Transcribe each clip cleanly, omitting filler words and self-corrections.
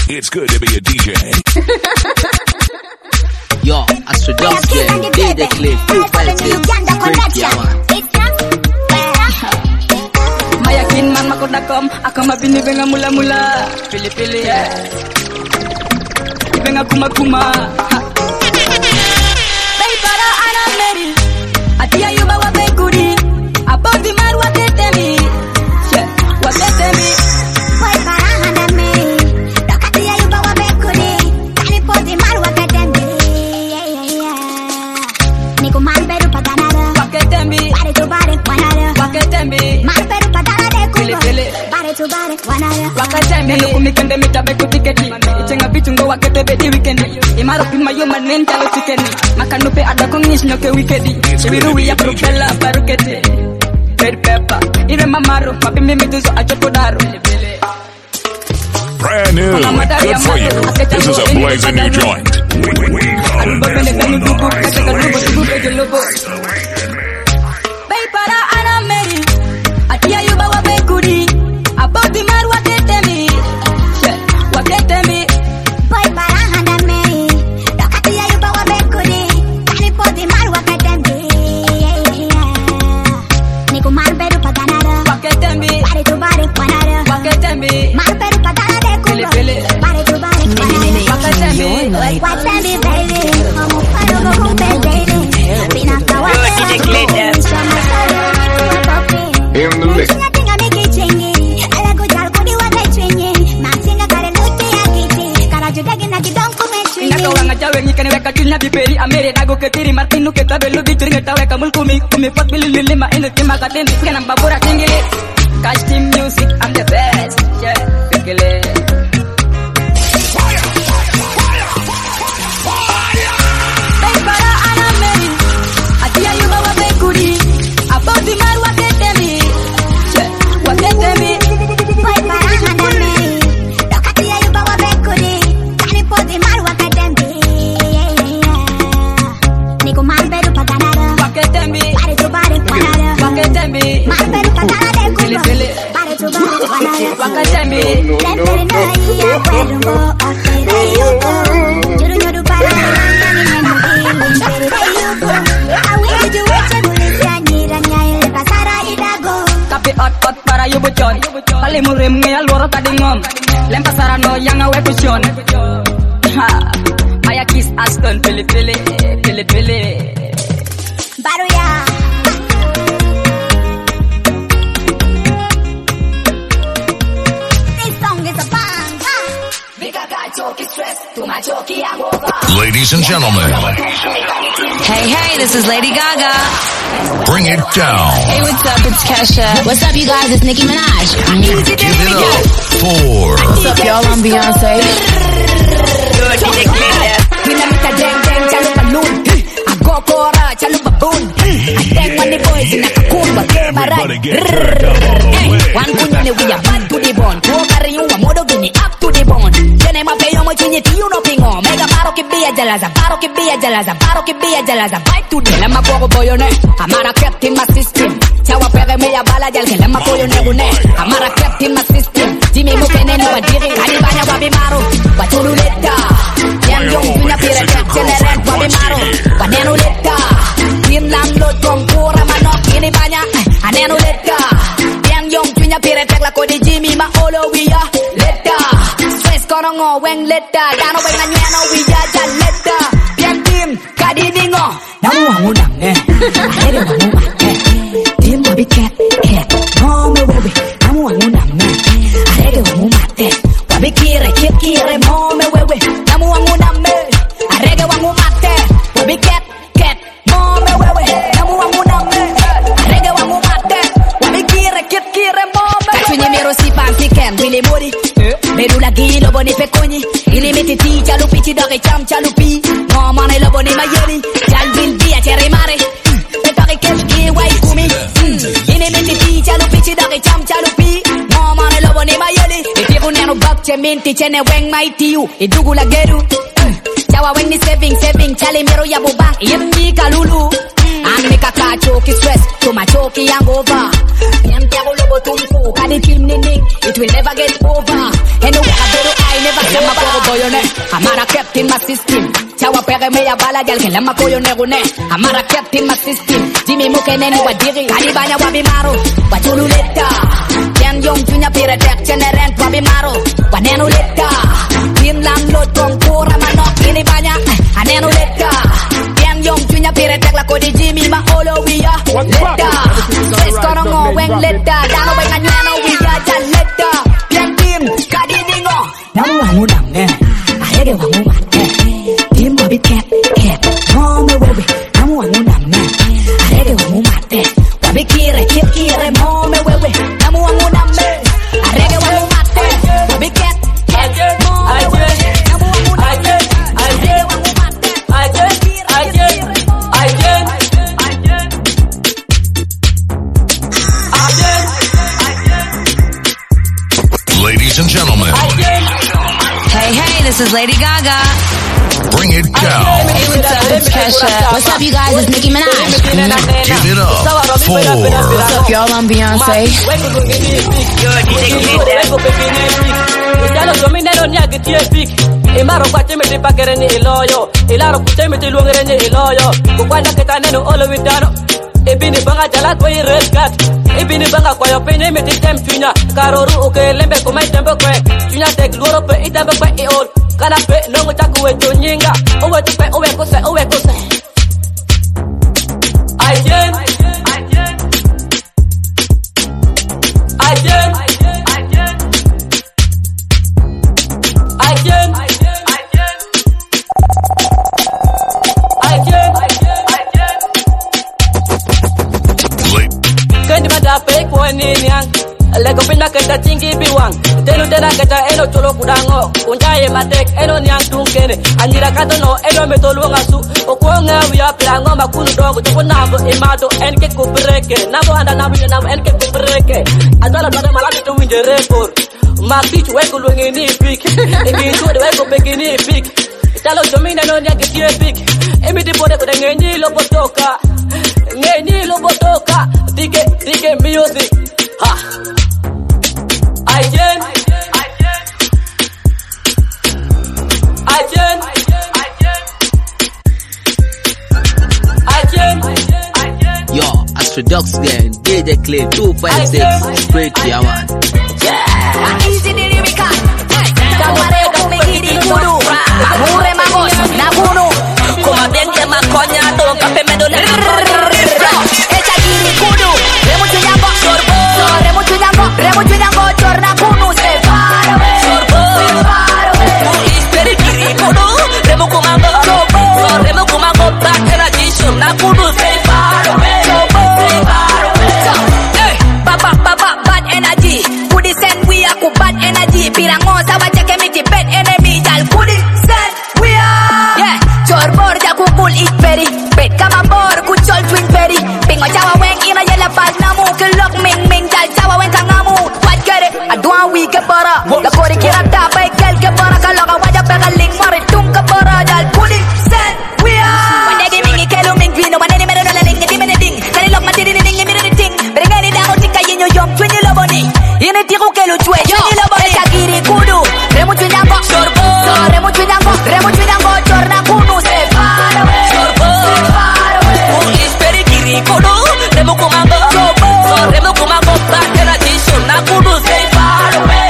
It's good to be a DJ. Yo, Astrodomsky, DJ Cliff, Mayakin man makodakom, ako mabinibenga mula-mula. Pili-pili Ibenga kuma-kuma. Bay para anameri, atia yuba wabekuri. Abodi mar waketemi, waketemi. Bay para anameri, atia yuba wabekuri. Kalipodi mar waketemi. Niku man beru paganara, waketemi. Bare to bare wanara, waketemi. Man beru paganara kulo, bare to bare wanara, waketemi. Nenu kumikende mitabe kutiketi, ichenga bichungo wakete bedi weekendi. Imaro pima yo manen talo chikeni, makanupe ada kongish noke weekendi. Shibiru ya propella barukete, red pepper. Ire mamaru, papi mimi tuzo achokodaro. Brand new, good for you. This is a blazing new joint. Bay para anameri, atia yuba wabekuri. Abodi mar waketemi, waketemi. Bay para anameri, atia yuba wabekuri. Kalipodi mar waketemi. Niku man beru paganara, waketemi. Bare to bare wanara, waketemi. Man beru paganara kulo, bare to bare wanara, waketemi. waketemi baby, como paro go baby. Bina kawa In the mix. Inakawanga jawe ngikane weka kinya biperi amere dago ketiri martinu ketabelu bituri ngetawe kamul kumi fat bilili ma ene tima katendi ngana babura tingile Cash Team Music I'm the best yeah bekele Bay para anameri atia yuba wabekuri abodi mar waketemi waketemi Bay para anameri atia yuba wabekuri kalipodi mar waketemi Niku man beru paganara waketemi bare to bare wanara waketemi man beru paganara kulo bare to bare wanara waketemi Lempere na iya kwerungo okere yuko Juru nyodu para tapi ot para yo bocon pali murim ngeyal loro tadi ngom lem pasarano yang awe kusion Maya kiss Aston pili-pili baru ya This song is a bang Ladies and gentlemen, Hey, this is Lady Gaga. bring it down. Hey, what's up? It's Kesha. What's up, you guys? It's Nicki Minaj. Give it up for What's up, y'all? I'm Beyonce. Dinamita jeng jalo balloon agokora chalo baboon Ateng money boys nakakumba everybody get turned up. One kunyone we are bad to the bone Go carry you a modo gini up to the bone Jene mapeyo mo chinye tiyo no pingo Mega baro ki biya jalaza baro ki biya jalaza Bite to the lema koko boyo ne Amara kept in my system Chawa pere me ya bala jal ke lema koyo ne gune Amara kept in my system Jimmy mo pene no adiri Kani banya wabi maro Wachulu leta Yang yung punya pire kek jeneren wabi maro Wanenu leta Tim landlord kongkura manok Ini banyak anenu leta Yang yung punya pire kek lako di Jimmy ma olo wiya leta Stress kono ngoweng leta Dano weng na nyeno wiya jan leta Yang tim kadidingo Namu wangu nange Ahere wangu mate Tim wabi ket Ngome wewe Namu wangu nange Ahere wangu mate Wabi kire Ngome wewe Namu wangu nange Ahere wangu mate Wabi ket Ngome wewe Namu wangu nange Ahere wangu mate Wabi kire ngome Kachunye mero si pantiken Wile mori Beru lagi lobo ni pekonyi Ili meti ti chalupi Chidore cham chalupi Ngomane lobo ni mayeri Jalbil dia chere mare Pepari keski wai kumi Ini meti ti chalupi Chidore cham chalupi Ngomane lobo ni mayeri Ipiru neno bak che minti Chene weng maiti yu Idugu la geru Chawa weng ni saving Chale mero ya bubang Yemni kalulu An mika kachoki stress Tuma choki hangover Nyampiago lobo tumfu Kadi team nining It will never get over Anyway I better I never come up Amara kept in my system. Chawa pere me ya bala gel ken lama koyo negune. Amara kept in my system. Jimmy muke neni wadiri. Kalibanya wabi maro. Wachulu leta. Ken yong junya pire tek cheneren wabi maro. Wanenu leta. Kim lam lot kongkura manok ini banya. Anenu leta. Ken yong junya pire tek la kodi Jimmy ma olo wiya. Leta. Ses korongo weng leta. Dano weng anyano wiya jan leta. Ken tim kadidingo. Namu wangu namne. Ahege wangu mate. Tim wabi ket ket. Mome wewe. Namu wangu namne. Ahege wangu mate. Wabi kire kire mome wewe. Namu wangu namne. Ahege wangu mate. Wabi ket ket. Mome wewe. Namu wangu namne. Ahege wangu mate. Ladies and gentlemen, Hey, this is Lady Gaga. bring it down. Hey, what's up? It's Kesha. What's up, you guys? It's Nicki Minaj. Give it up for What's up, y'all? I'm Beyonce. Imaro kwa cheme te pakere ni iloyo Ilaro kucheme te luongere ni iloyo Kukwanda kita neno olo witano Ibini banga jala kwa i red cat Ibini banga kwa yo penye me te tem chunya Karoru uke lembe kumai tembe kwe Chunya tek luoro pe itembe kwe i ol Kana pe nongo chaku weto nyinga Uwe tupe uwe kose Ayen Kendi mada pe kwa nini yang Lego pinda keta chingi biwang Telu tena keta eno cholo kudango Unjaye matek eno nyang tungkene Anjira kato no eno metolu ngasu Okuonga wia pilango makunu dongo Chopo nambo imado enke kubreke Nambo anda nambo enke kubreke Azala dada malami tu winje repor Makich weko luengi ni pik Ingi chude weko peki ni pik Italo jomina no nyagi tie pik Emi dipode kude ngenyi lobotoka Ngenyi lobotoka Dige music Ha Ayen Yo, Astrodox gang, DJ Clay 256, straight to your man. Easy the lyrical. Kamare kumigiri kudu. Mamure magos na bunu. Kuma benge makonya to kape medole Echa giri kudu. Remu chunyambo. Remu chunyambo. Chorna kunu se far away. Isperi kiri kudu Remu kumango Remu kumango Back energy show Na kudu say far away Bad energy. Kudi send we are ku bad energy. Pirango sawa cheke miti bad enemy. Dal kudi send we are. Yeah. Chorbor ja kukul eat berry. Bet kama bor kuchol twin berry. Pingo chawa weng ina yela pal namu. Kilok ming dal chawa weng kangamu. What get it? Aduan we ke para. La kori kira tapa kel ke para. Kaloka wajah pegaling mari tung ke para. Dal kudi send we are. Wandegi mingi kelu ming vino. Maneni mero la ling. Di mene ding. Kani lok mati di ding. Yemi di ting. Berengani dango tika yinyo yom. Twin you loboni. Ini tiku kelu chwe. Twin you loboni. Echa giri kudu. Remu chunyambo. Remu chunyambo. Chorna kunu se far away. Isperi kiri kudu Remu kumango Remu kumango Back energy show Na kudu say far away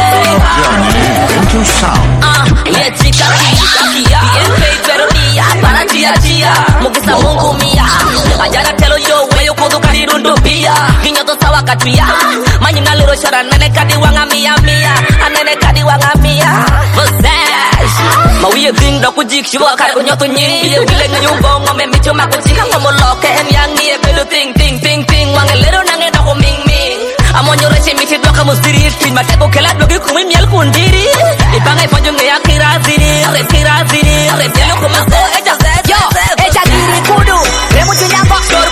Into sound. Yeah, chica, bien fake, pero mía, para chia, mukisa mungu mia. Ajana telo yo, weyo kudu karirundu pia. Hinyo to sawa katria. Manyina liro shara, nene kadi wanga mia. Anene kadi wanga mia. Mustache. Mawiye ding do kujik, shiwa kare kunyo to nyi. Iye wile ngayungo, ngome micho makuchika. Ngomo loke, enyangi, ebelu ting. Wange lero nange doko ming. Amonyo reche miti doka musdiri. Twin mateko kela dogi kumi miel kundiri. Ibanga ifanyo ngeya kirazini. Repelo kumako, echa zez. Yo, echa giri kudu. Remu chunyambo.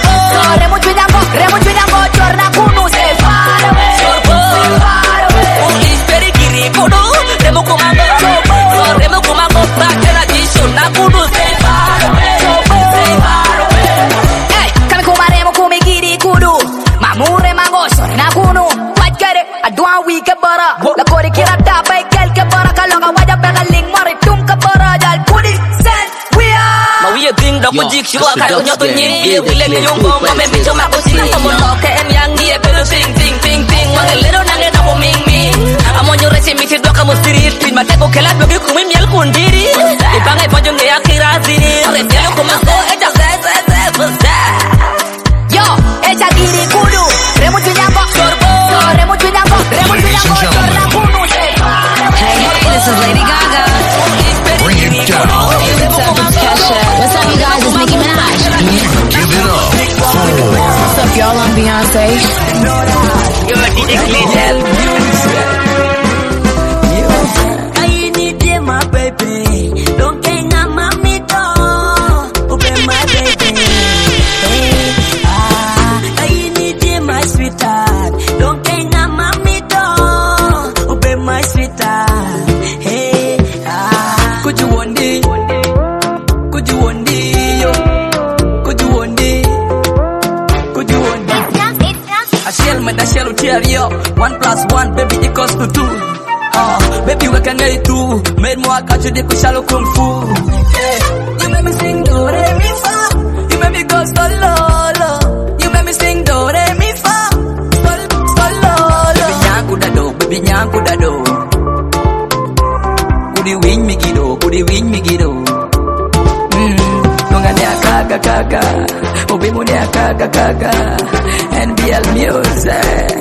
Chorna kunu se far away. Isperi kiri kudu Remu kumango Back energy show Na kudu say far away Hey, kami kumaremo kumigiri kudu. Mamure mangoso na kunu. What get it? Aduan we ke bara. La kori kira tapa kel ke bara. Kaloka wajah pegaling mari tung ke bara. chua karo nyoto nyi wile ni yung bong kome bicho makusi como lo que em yang ni pero ting ting ting ting wangelero nange na ming ming amonyo resi miti doka musiri twin mateko kela dogi kumi miel kundiri ipangai ponyo nge akirazi reselo como go echa se yo echa giri kudu remu chunyango sorbo remu chunyango sorbo This is Lady Gaga. Bring it down. What's up, you guys? It's Nicki Minaj. Give it up. What's up, y'all? I'm Beyonce. you're DJ Clean. I need you, my baby. Don't hang on my door. Open my baby. Hey, I need you, my sweetheart. Don't hang on my door. Open my sweetheart. Hey, could you want it? Could you want it? Yo? Could you want it? Could you want it? I shall tell you 1+1, baby, equals to 2. Baby, we can get two. Made more catch you, they could shallow kung fu. Yeah. You make me sing do re mi fa. You make me go solo. You make me sing do re mi fa. Solo. Baby nyanku dado. Kudi win me gido. Nunga ne kaka. Obi mo ne kaka. NBL music.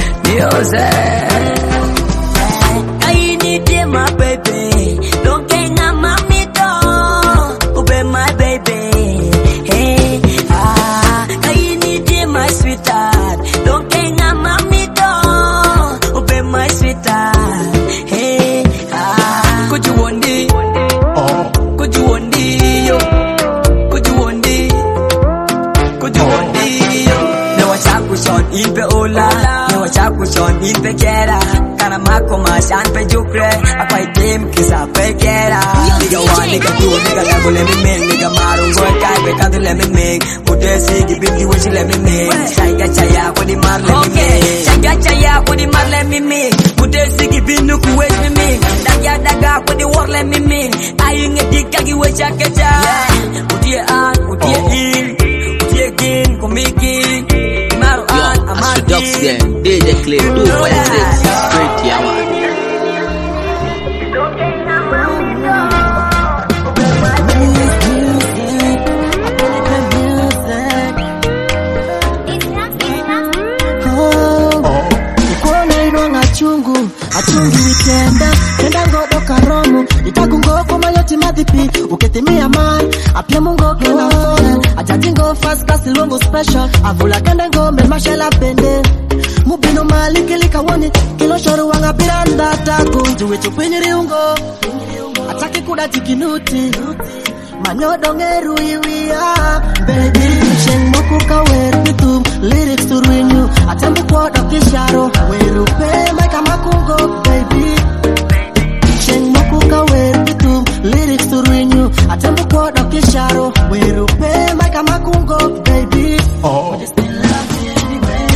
I need you, my baby. Don't hang on my door. Open my baby. Hey, I need you, my sweetheart. Don't hang on my door. Open my sweetheart. Hey, could you want it? Could you want it? Yo? Could you want it? Could you want it? Yo? No one chakushon in Peola. No one chakushon in Pekera. Kana mako masan pe jukre akwai game kisa pe kera nigga one nigga two nigga gago let me make nigga maru go kai be kadu let me make kutesi gibingi wish let me make chaya ko di mar let me make chaya ko di mar let me make kutesi gibinu ku wish me make daga ko di war let me make ayinge dikagi we chakacha utie an utie in utie gin komiki maru an Astrodox gang, DJ Clean 256, straight yawa. Achungi wikenda, kenda ngodo karomu itakungo kwa mayoti madhipi, uketimia mai apia mungo kena phone ajatingo fast class ilongo special avula kenda ngombe mashela pende mubino maliki likawoni kilo shoru wanga piranda takunju wetu kwenyiri ungo atake kuda tikinuti manyodo ngeru iwia baby sheng moku kawer bitum lyrics to renew atembu kwa dokisharo weru pe maika makungo baby sheng moku kawer bitum lyrics to renew atembu kwa dokisharo weru pe maika makungo baby I just still love you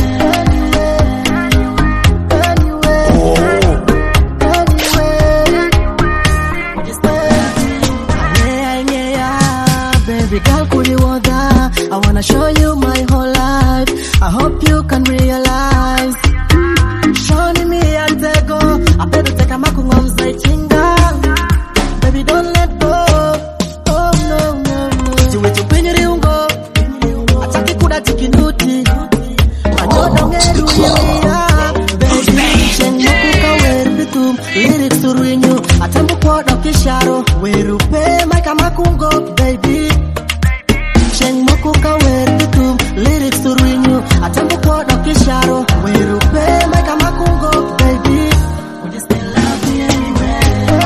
I wanna show you my whole life. I hope you can realize. Shoni me and tego. I better take a makungom zaitinga. Baby, don't let go. Oh no. Do it when you ungo. Ataki kuda tikinuti. Manyodo ngeru ya. Baby, chen mokuka weru bitum. Lyrics to renew. Atembu kwa dokisharo. Weru pe maika makungo, baby. Sheng moku kawer bitum lyrics to renew atembu kwa dokisharo weru pe maika makungo baby we just still love you anyway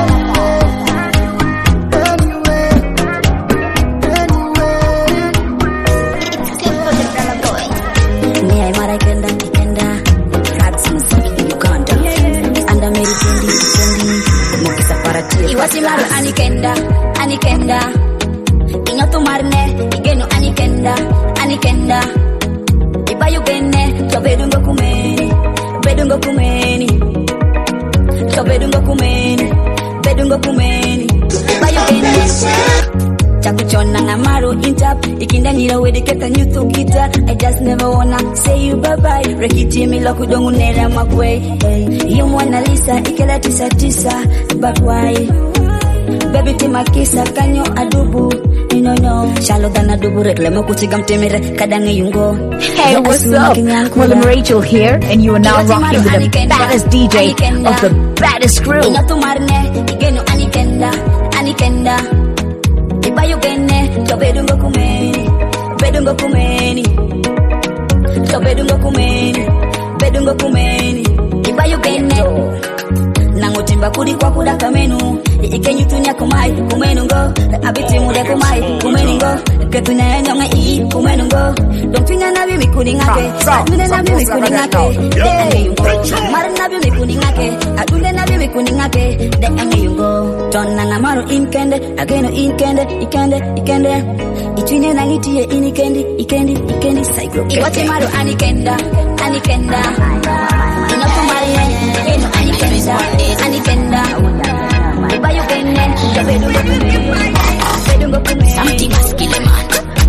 Me I mara kenda Rats music Uganda Anda meri kendi Mokisa parati Iwasi maru anikenda Inyotu marne igeno anikenda Ibayu gene cho bedungo kumeni Ibayu gene chakucho Don't Amaru in tap, ikinda nila wedi keta nyutu kita. I just never wanna say you bye bye. Rekiti mi loku dongu nera magwe. Hey, you Mona Lisa, ikela tisa tisa, but why? Baby timakisa kanyo adubu. No, shallow than a double reclamo kutigam temere kadange yungo. Hey, what's up? William Rachel here, and you are now rocking with the baddest DJ of the baddest crew. Igeno anikenda. Ibayo gene, tobedungo kumeni. Ibayo gene. Nangotimba kudi kwa kuda kamenu. Ikenyu tunya kumai kumenungo. Abiti mude kumai kumenungo. Ketunya enyonga ii kumenungo. Dontunya nabi mikuni ngake. Adunde nabi mikuni ngake. De enge yungo. Mara nabi mikuni ngake. Adunde nabi mikuni ngake. De enge yungo. Tonna ngamaru inkende. Ageno inkende. Ikende. Ichine nangitiye inikendi. Ikendi. Cyclo. Iwate maru anikenda. Inotumari ageno anikenda. Something must kill a man.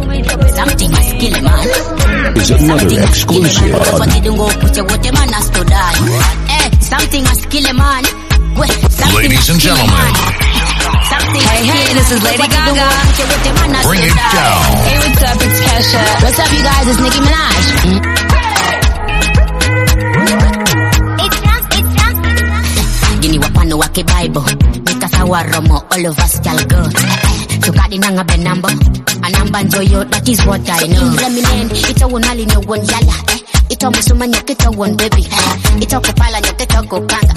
Is another exclusive. Something must kill a man. Ladies and gentlemen, Hey, this is Lady Gaga. bring it down. Hey, what's up? It's Kesha. What's up, you guys? It's Nicki Minaj. Gini wapano wake Bible. Nikasawa romo, all of us shall go. Sukadi nanga benambo. Anamba njoyo, that is what I know. Imreminen, ito wunali ni won yala. Ito musuma nyokito won baby. Ito kupala nyokito kupanga.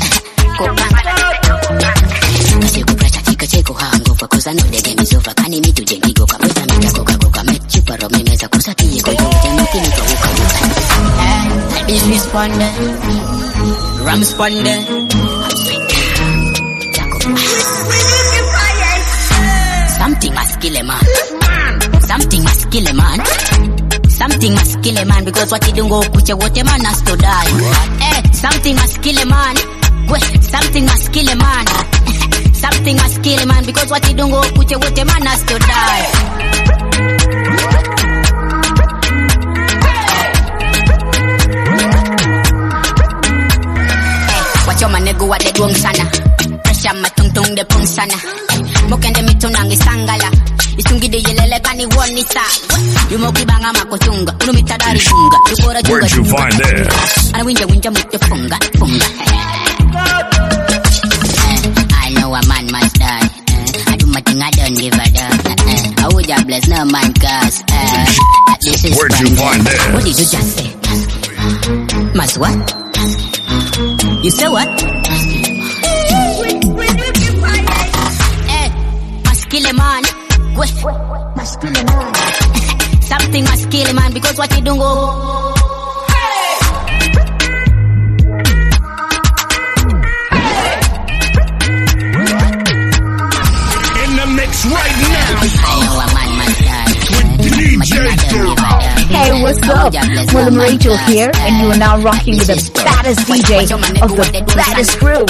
Kasi kupresa chiko hangover. Cause I know the game is over. Kani mitu jengigo kapeta mita koka met chupa romi meza kusati yeko yungi mukini kwa uka. This responde. Ram responde. Something must kill a man. Something must kill a man. Something must kill a man because what he don't go kuche what a man has to die. Something must kill a man. Something must kill a man. Something must kill a man because what he don't go kuche what a man has to die. Wacho manego wa de duong sana. Pressure matung de pung sana. Mokende mitunangi sangala. Isungide yelele kani woni sa. Yumoki banga makochunga. Unumita dari funga. Where'd you find this? Ana winja mute funga. I know a man must die. I do my thing, I don't give a damn. I would just bless no man cause this is Where'd you find this? What did you just say? Must what? You say what? Must kill a man. Must kill a man. Something must kill a man because what you don't go. In the mix right now. I know a man must die. Hey, what's up? William Rachel here, and you are now rocking with the baddest DJ of the baddest crew.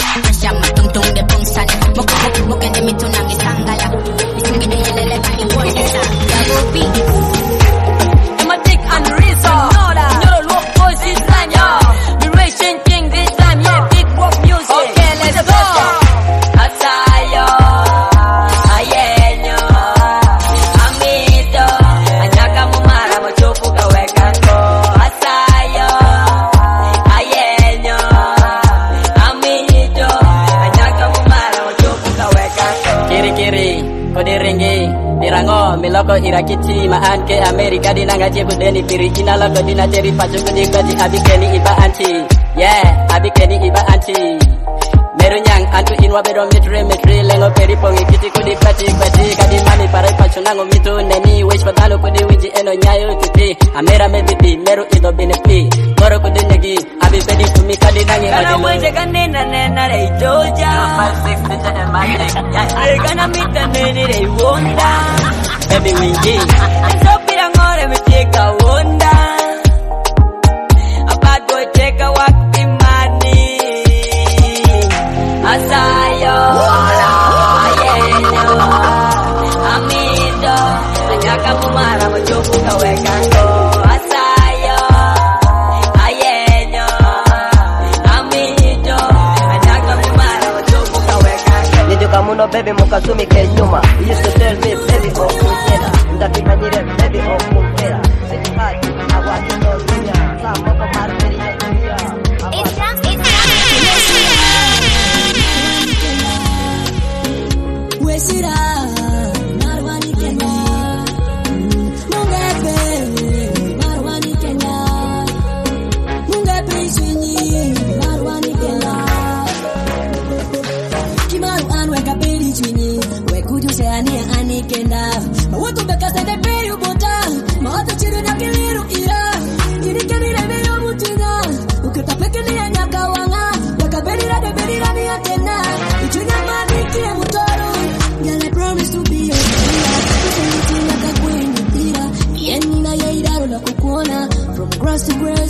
Miloko irakiti maan ke Amerika dinanga je kudeni pirikina loko dina jeri pacu kudi gaji abikeni iba anti abikeni iba anti merunyang antu inwa bedo metri lengo peri pongi kiti kudi pati kadi mami parai pacu nango mitu neni wish patalo kudi wiji eno nyayo titi amera mediti meru ido binepi koro kudi negi abi pedi kumi kadi nangi kana mweje kanena nena rei toja 5-6 ninja emaje kana mita nene rei wonda baby wingi Sopira ngore mecheka wonda Bad boy cheka wakimani Asayo Ayenyo Amido muno baby mukazumi kenyuma. You used to tell me baby oh kunyera. Ndakimanyire baby oh kumpera. Sisi haji awaki no dunya. Sama kwa marmeri no dunya. Wesira Marwani Kenya Mungepe Marwani Kenya Mungepe Swinyi Marwani Kenya Kimaru anwe kapeli Swinyi Wekuju seania anikenda Mawatu beka sende peri ubota Mawatu chiru na kiliru ira Kirikeni rebe yo mutina Ukita peke ni ya nyaka wanga Wakabeli rade beli rani ya tena Ichunya mani kie mutoro Girl, I promise to be your friend. From grass to grass.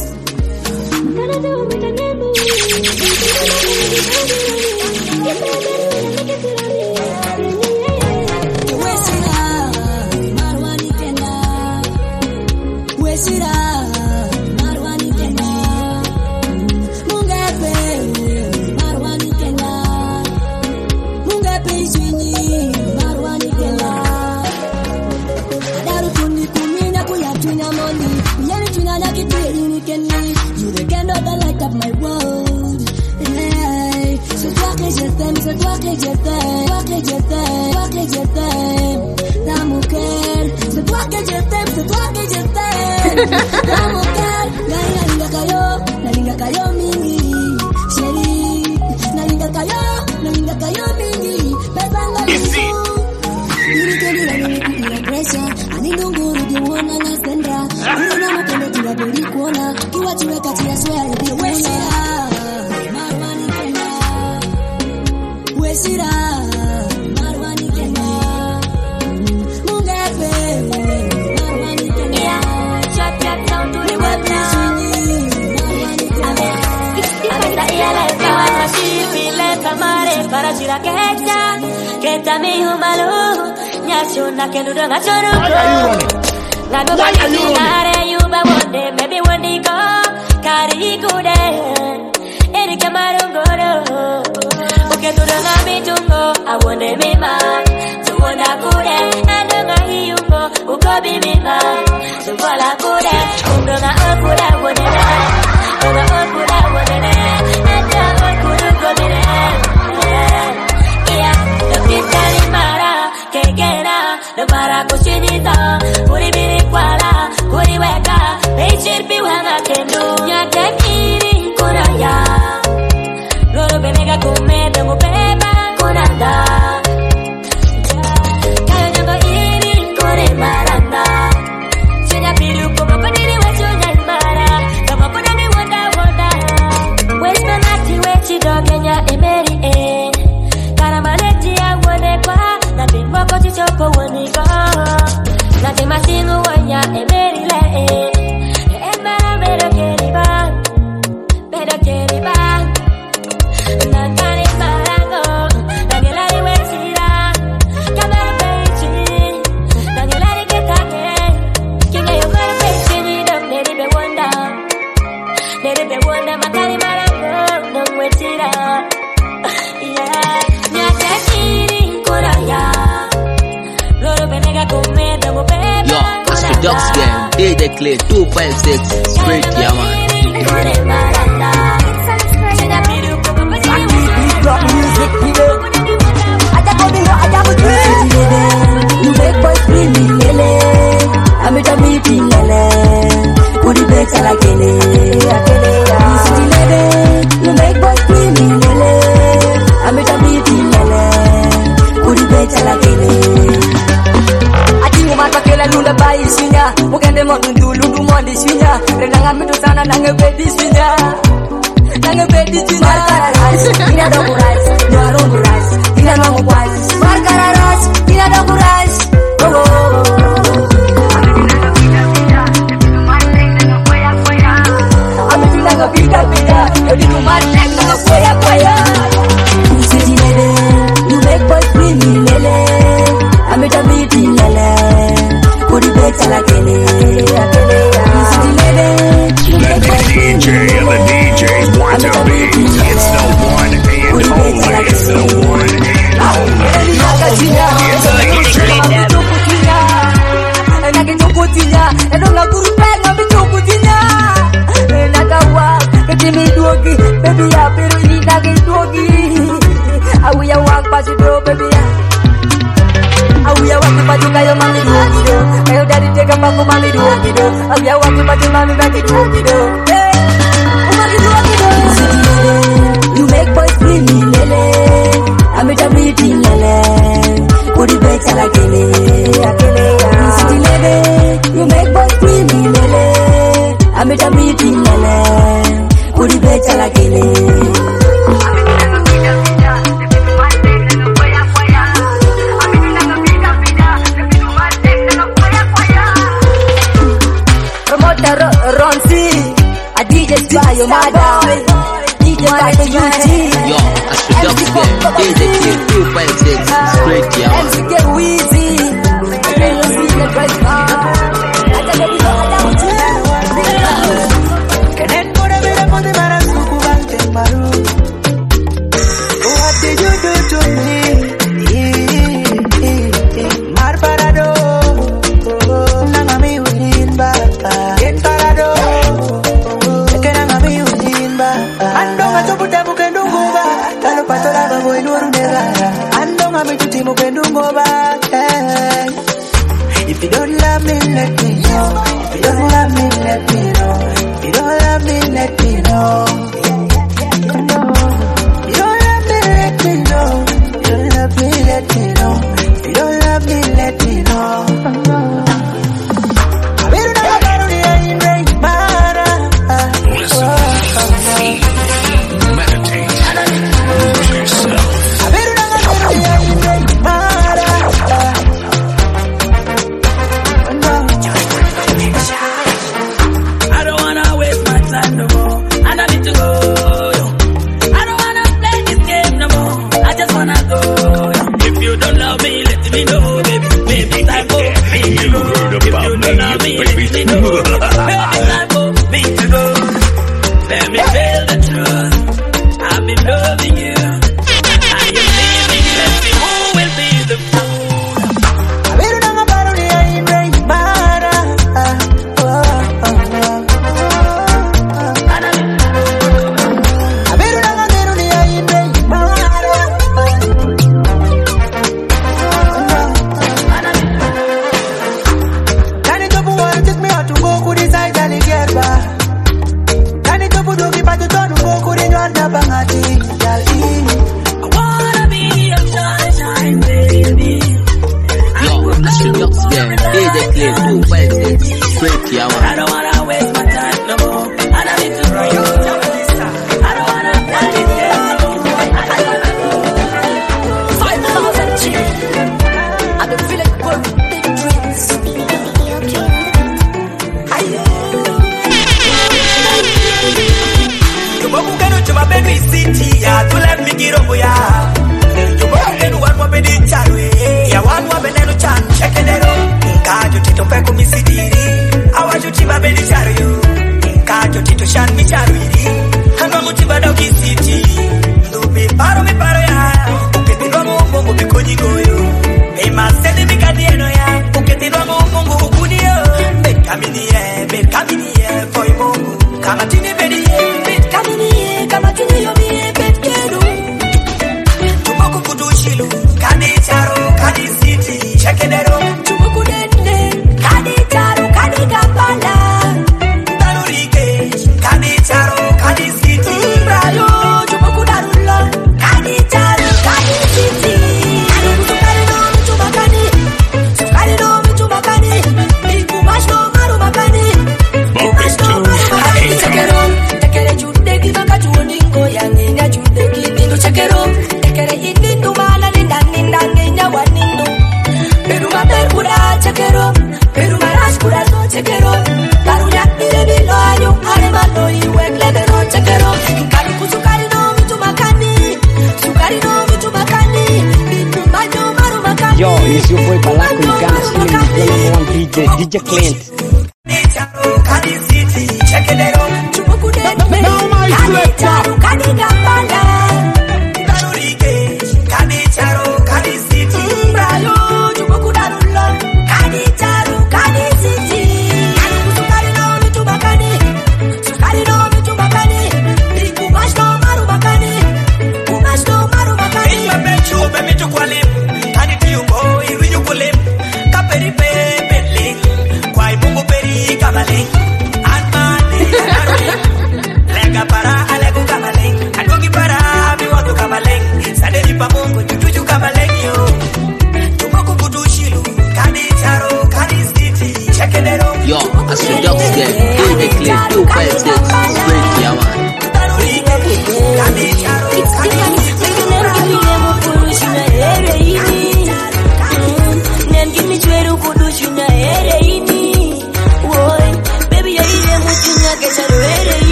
C'est toi que je t'aime, toi que je t'aime, toi que je t'aime, dans mon cœur. C'est toi que je t'aime, c'est toi que je t'aime, dans mon cœur. Nalinga kayo mingi, chérie. Nalinga kayo mingi, besanga mingi. Nini pressure, anindunguru diwana na sendra. Nina mapendo tunabeli kuona, kiwa chwe kati ya swear you be wesira. Wesira Marwani Kenya Mungepe Marwani Kenya Shut up down to the web now Marwani Kenya Abeta iya lepa Mashipile kamare para chira kecha Keta mihu malu Nyashuna kenudo ngachoruko Ngano bali nare yuba wonde Maybe one go Kari kude Erike marungoro que tú no me tungo, I want to be man. So when I could and I hiungo, who could be me man. So while I could who don't I could have one and I could have one and I could go be there. Yeah, the Pitari Mara, Kegera, the Maracuchinita, Puri Biriquala, Puri Weka, they should be one I can do. Yakakiri, Kuraya. Loro benega come demo beba con anda Kayo nyango iri kore maranda Chunya piru como paniri wa chunya imara Kama puna mi wanda wanda Wesme nati wechi dogenya emeri Karamaneti ya wone kwa Nati mwako chichopo woniko Nati masingu wanya emeri le Emera mero keriba Mero keriba Nangani marango, nangilari wechira, kamera pechi, nangilari ketake, kinga yomara pechi ni dom neribe wanda, makari marango, dom wechira, yeah, nyate kiri kuraya, loro benega kume dom beba. Yo, Astro Dogs Gang, DJ Clay 256, straight yaman. Drop music, people. I you make boys scream, lele. I'm a meeting, lele. Put it back, akele. You make boys scream, lele. I'm a meeting, lele. Put it back, akele. I think about akele, lula by Sinya. Mukende mondu, lundu mondi Sinya. Renanga mitu sana, nanga bedi Sinya. Nanga bedi Sinya. Ina dong rice, no dong rice. Ina dong rice, markara rice. Ina dong rice. Oh. Ame tina pita, yo di rumah nek no koya. City lele, you make boys scream lele. Ame ta biti lele, puri beta la kele. City lele, you make boys scream lele. pasi do baby ya. Awia waki pati kayo mami do video. Kayo dari tega paku mami do video. Awia waki pati mami baki do video. Umaki do video. You make boys feel me lele. Amita breathing lele. Kuri becha la kele, akele ya. City lele. You make boys feel me lele. Amita breathing lele. Kuri becha la kele. Ronzi, a DJ Spy, my boy, DJ Spy, yo, Astrodux Gang, DJ Kid 256, straight to your MC get Weezy, let's see the great car. I tell you, what did you do to me? Marparado, nangami win ba? If you don't love me, let me know. If you don't love me, let me know. If you don't love me, let me know. If you don't love me, let me know. If you don't love me, let me know. If you don't love me, let me know. Yo, it's your boy Balako. You guys feeling the number one DJ Clint. Now my Baby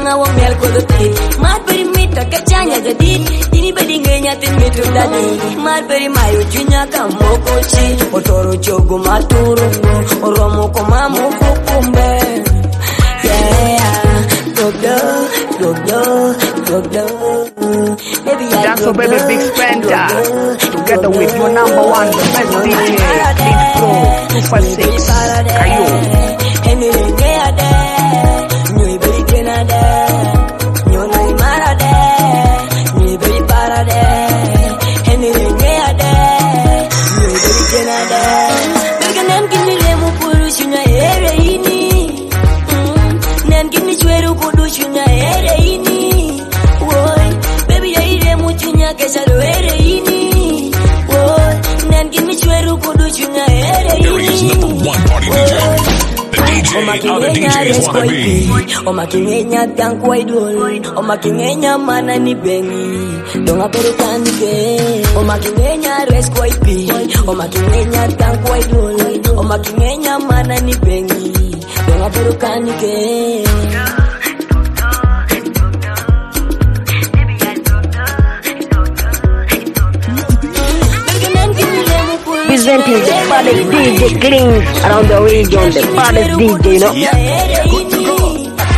Tanga wong mel kodoti Mat beri mita kacanya jadi Ini bedi ngenyatin mitu tadi Mat beri mayu junya kamu koci Otoro jogo maturungu Oromo komamu kukumbe That's a baby big spender. Together with your number one, the best DJ, Big Pro 256, Kayo. Other DJs wanna be. Omakingenya tanku idol Omakingenya mana ni bengi Donga perukani ke Omakingenya resku ipi Omakingenya tanku idol Omakingenya mana ni bengi Donga perukani ke Presenting the baddest DJ Clean around the region, the baddest DJ, you know? Good to go.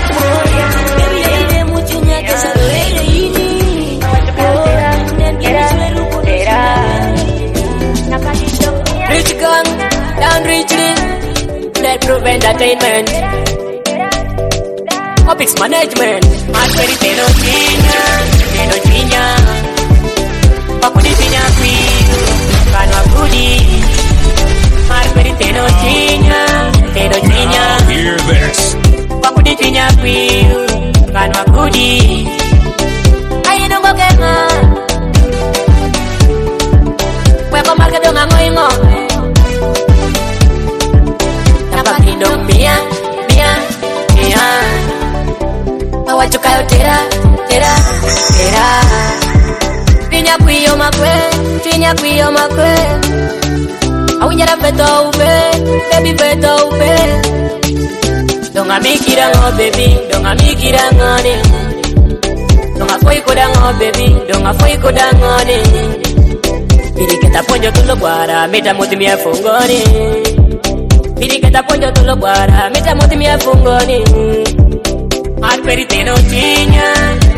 Rich Gang, down reaching, Dead Proof Entertainment, Opix Management, Marperi Tenochinya, Pakudi Chinya Queen, Kanwa Kudi, Marperi Tenochinya, Hear this. Pakudi Chinya Queen, Kanwa Kudi, Ayo nungo kenga, Wepo marga donga ngoingo, Napakindong mia Awachukayo tera Pinya kuyo makwe Awinyara beto ube, baby beto ube Donga mikira ngo baby, donga mikira ngone Donga foi kodango baby, donga foi kodangone Piriketa ponjo tulo guara, meta mutimia fungoni Piriketa ponjo tulo guara, meta mutimia fungoni Marperi Tenochinya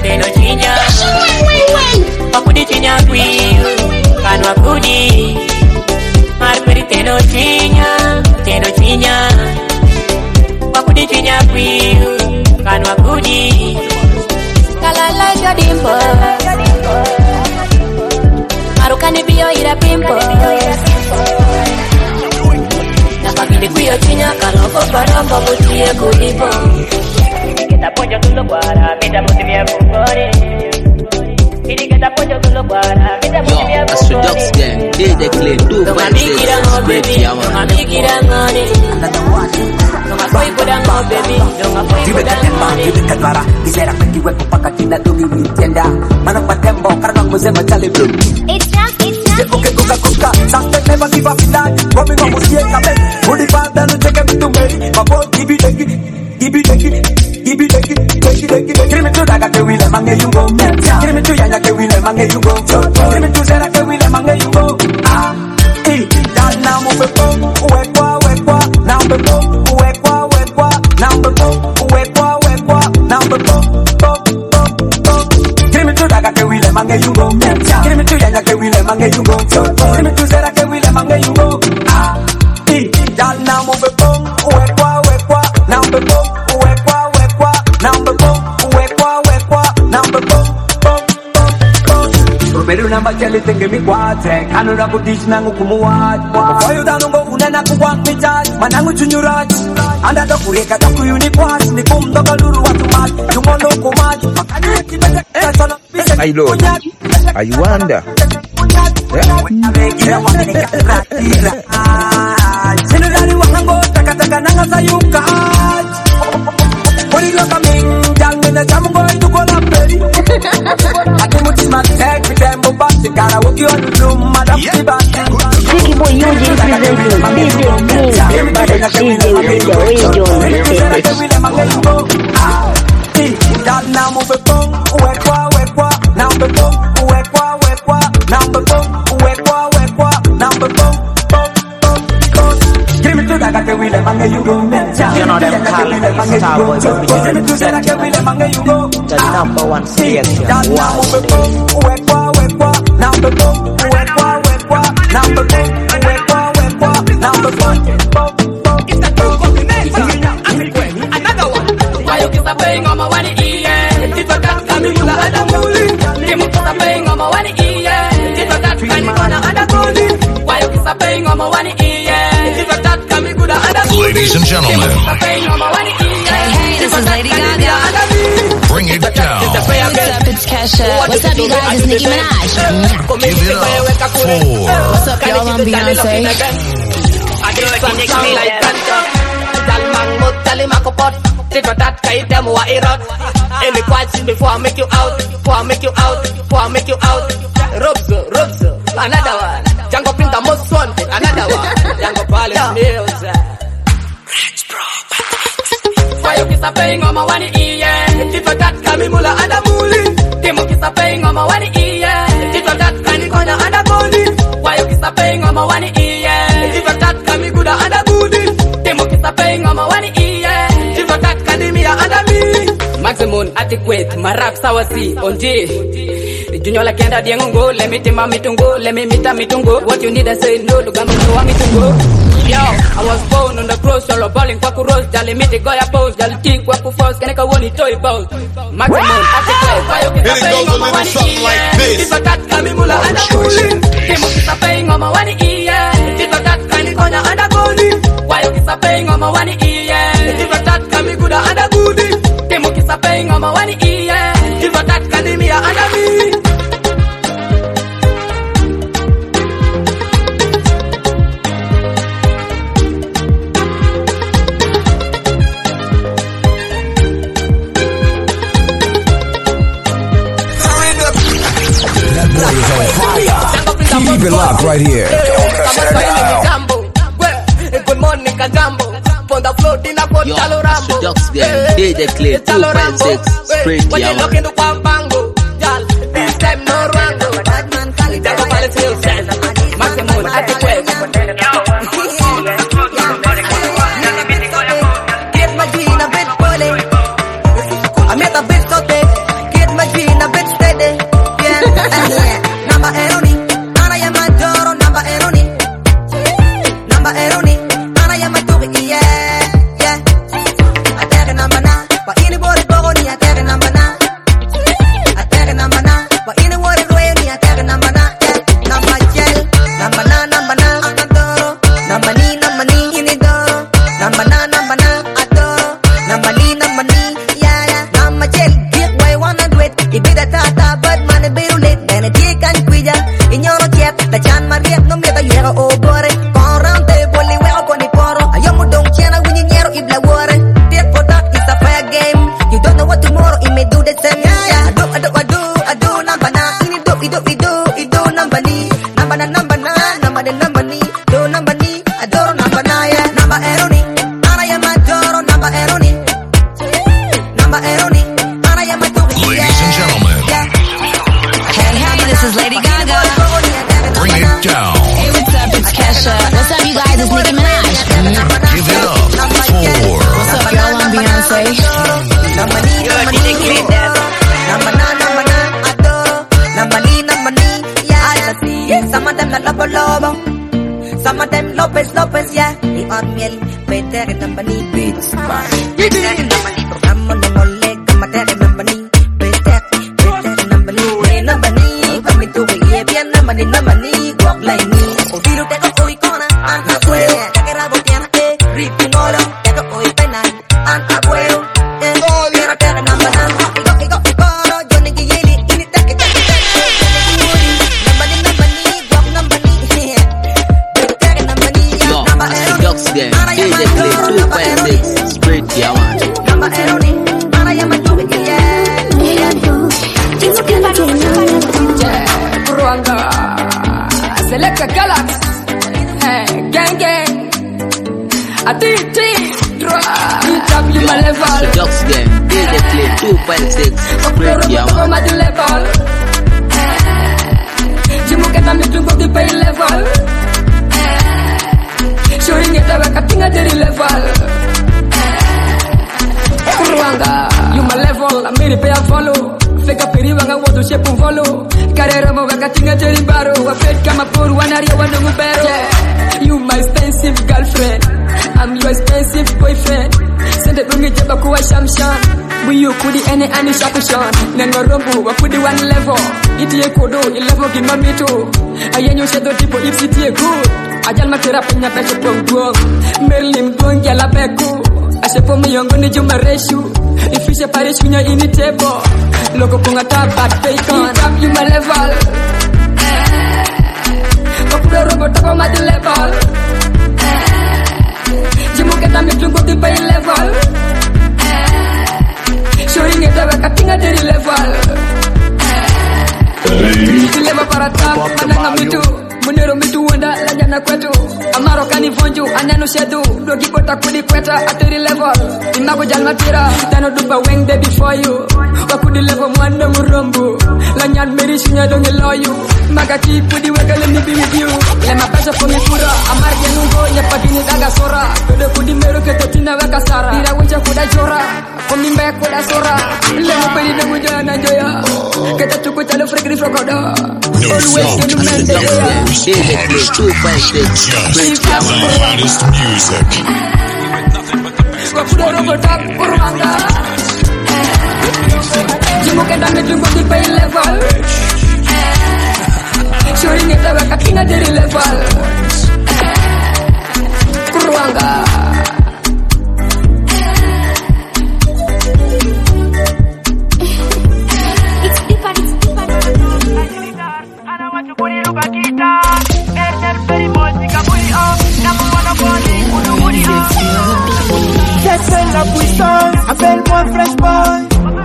Pakudi Chinya Queen, Kanwa Kudi Marperi Tenochinya Pakudi Chinya Queen, Kanwa Kudi Kalala Jodimbo Marukani Bio Ira Pimpo Napakini Kuyo Chinya Kaloko Paramba Mutie Kudipo Kita ponjo tulo guara, mita mutimia fungoni Piriketa ponjo tulo guara, mita mutimia fungoni Astrodox Gang, DJ Clean 256, great yaman. Donga mikira ngone Donga foi kodango baby, donga foi kodangone Jibika twara, kisera kwendiwe kupaka kina dungi witenda Mana patembo, karanga muzema chale blue Okay, kuka, sometimes never give up in life Coming on musie kame, udi panda no cheke mitu meri Mabo, gibi deki Kirimi tu daga ke wile mange yungo Kirimi tu yanya ke wile mange yungo Kirimi tu zera ke wile mange yungo Dal na mo pepo Uwekwa Na pepo Uwekwa Na pepo Uwekwa Na pepo Kirimi tu daga ke wile mange yungo Kirimi tu yanya ke wile mange yungo Kirimi tu zera ke wile mange yungo Dal na mo pepo Uwekwa Na pepo Pero namba chale tenge mi kwate Kano na kutish nangu kumuwat Koyo danungo unena kuwak mi jaj Manangu chunyuraj Anda do kureka do kuyuni kwash Ni kumdo kaluru watu mat Jungono kumaj Makani kibete Kasono Hey Lord, I wonder. Sinudari wakango Taka nanga sayukaj Kori loka ming Jangina jamungo Idukola peri Akimutima tek Vitembo basi Kara woki wadudum Madam Kibasi Tricky Boy UG presenting DJ Clean, baddest DJ in the region. daga que wile mange you go. You know them call me Starboy, but we just represent the number one selection. Wow. Why you keep playing on my one ear? If I got coming, you got other movie. Keep playing on my one ear. If I got coming, you got other movie. Why you keep playing on my one ear? If I got coming, you got other movie. Ladies and gentlemen, Hey, this is Lady Gaga. bring it down. What's up, it's Kesha. What's up, you guys? It's Nicki Minaj. Give it up for What's up, y'all? I'm Beyonce. Before I make you out, before I make you out, before I make you out. Rubs, another one. Django Prince the most wanted, another one. Django Palace music. Why you kiss a paying on my one ear? If I got Kamimula and a bully, Timo kiss a paying on my one ear. If I got Kanikona and a bully, why you kiss a paying on my one ear? If I got Kamiguda and a bully, Timo kiss a paying on my one ear. If I got Kadimia and a me. Maximum adequate, my rap sawasi on J. Junior like Kenda Diango, let me tema mitungo, let me meet a mitungo. What you need I say no, look at me to mitungo. Yo, I was born on the cross, all balling Kwaku Rose, Jali Miti Goya Pose, Jali King Kwaku Force, Kaneka Woni Toy Bows. Maximum adequate, why you keep paying on my one ear? If I got Kamimula and a bully, Timo keep paying on my one ear. If I got Kanikona and a bully, why you keep paying on my one ear? If I got Kamiguda and a goody, Timo keep paying on my one ear. If I got Kadimia and a me. Keep it locked right here. Good morning, Kajambo. On the floor, dinner for Chalo Rambo. Ducks gang, DJ Clay, 256, straight when you look into Pampango, this time no rango. Batman, Kali, Java Palace Hills, Maximum, adequate. Get my jean a bit bully. I met a bit sote. Get my jean a bit steady. Yeah. Number Eroni, Ana Yamadoro, number Eroni. Number Eroni, Ana Yamadori, yeah. I take a number now, but anybody boroni, I take a number now. I take a number now, but anybody going, I take a number now, yeah. Number gel, number na, adoro. Number ni, inidoro. Number na, adoro. Number ni, yeah. Number gel, get why wanna do it. It be the tata, but man, it be late. Then it can quija. In your chat, the chan Maria, no matter you have a bore. Con round the bully, well, con it poro. I am don't channel when you near Ibla water. Therefore, that is a fair game. You don't know what tomorrow it may do the same. Yeah, I do, number na. I do, number ni. Number ni. Do number ni. Adoro number na, yeah. Number Eroni. Ana Yamadoro, number Eroni. Number Eroni. Ana Yamadoro. Ladies and gentlemen, Hey, this is Lady Gaga. bring it down. Hey, what's up? It's Kesha. What's up, you guys? It's Nicki Minaj. Give it up for What's up, y'all? I'm Beyonce. Number ni, yeah. I see. Some of them not lobo. Some of them Lopez, yeah. The on miel, better number ni beats. Better number ni programa no mole, better number ni. Better number ni. Kami tu ye bien number ni. Walk like me. Odiru te ko oi kona, an abuelo. Te que rabo tiene ripping oro. Te ko oi penal, an abuelo. Quiero te number na. Igo, yo ni yeli, ini te que. Ducks gang, DJ Clay, 256, straight diamond. Number Eroni, Ana Yamadori, Ruanga, Selecta Galax, gang, a TT, W level. Ducks gang, DJ Clay, 256, straight diamond. Level. Jimu que también tengo de pay level. Showing it away, cutting at the level. Kurwanga, you my level, I'm ready pay a follow. Fake up in Wanga, what to shape and follow. Carrera, cutting at the barrow. I fed come up for 1 area, 1 number barrow. You my expensive girlfriend, I'm your expensive boyfriend. Send it bring it to Bakuwa Shamshan. We you could any shakushan. Nengo Rombo, I put the 1 level. Iti Kodo, 11 Gimamito. I ain't shadow people if it's good. I tell my therapy in a better program. Merlin Bung Yalabeku. I say for me, you're going to do my ratio. If you say Paris, when you're in the table. Logo Punga tap, bad bacon. Tap you my level. Popular robot top of my level. Jimu get a me to go to pay level. Showing it away, cutting at the level. Level para tap, mananga mitu. Munero mitu wanda la jana kwetu. Amaro kani vonju anano shedu. Dogi bota kudi kweta ateri level. Imago jalma tira tano duba weng de before you. Wakudi level mwanda murombu. Lanyan meri shunya donge loyu. Magaki pudi wega let me be with you. Lema pesa for me pura. Amar genungo nyepagini daga sora. Dode kudi meru ketetina weka sara. Ira wencha kuda jora. Komimba kuda sora. Lema pedi dongu jana joya. Keta tuku chalo frekri frokodo. Always get to man the Hottest music. Showing it away, cutting at the level. Kurwanga. J'appelle la puissance, appelle-moi Fresh Boy.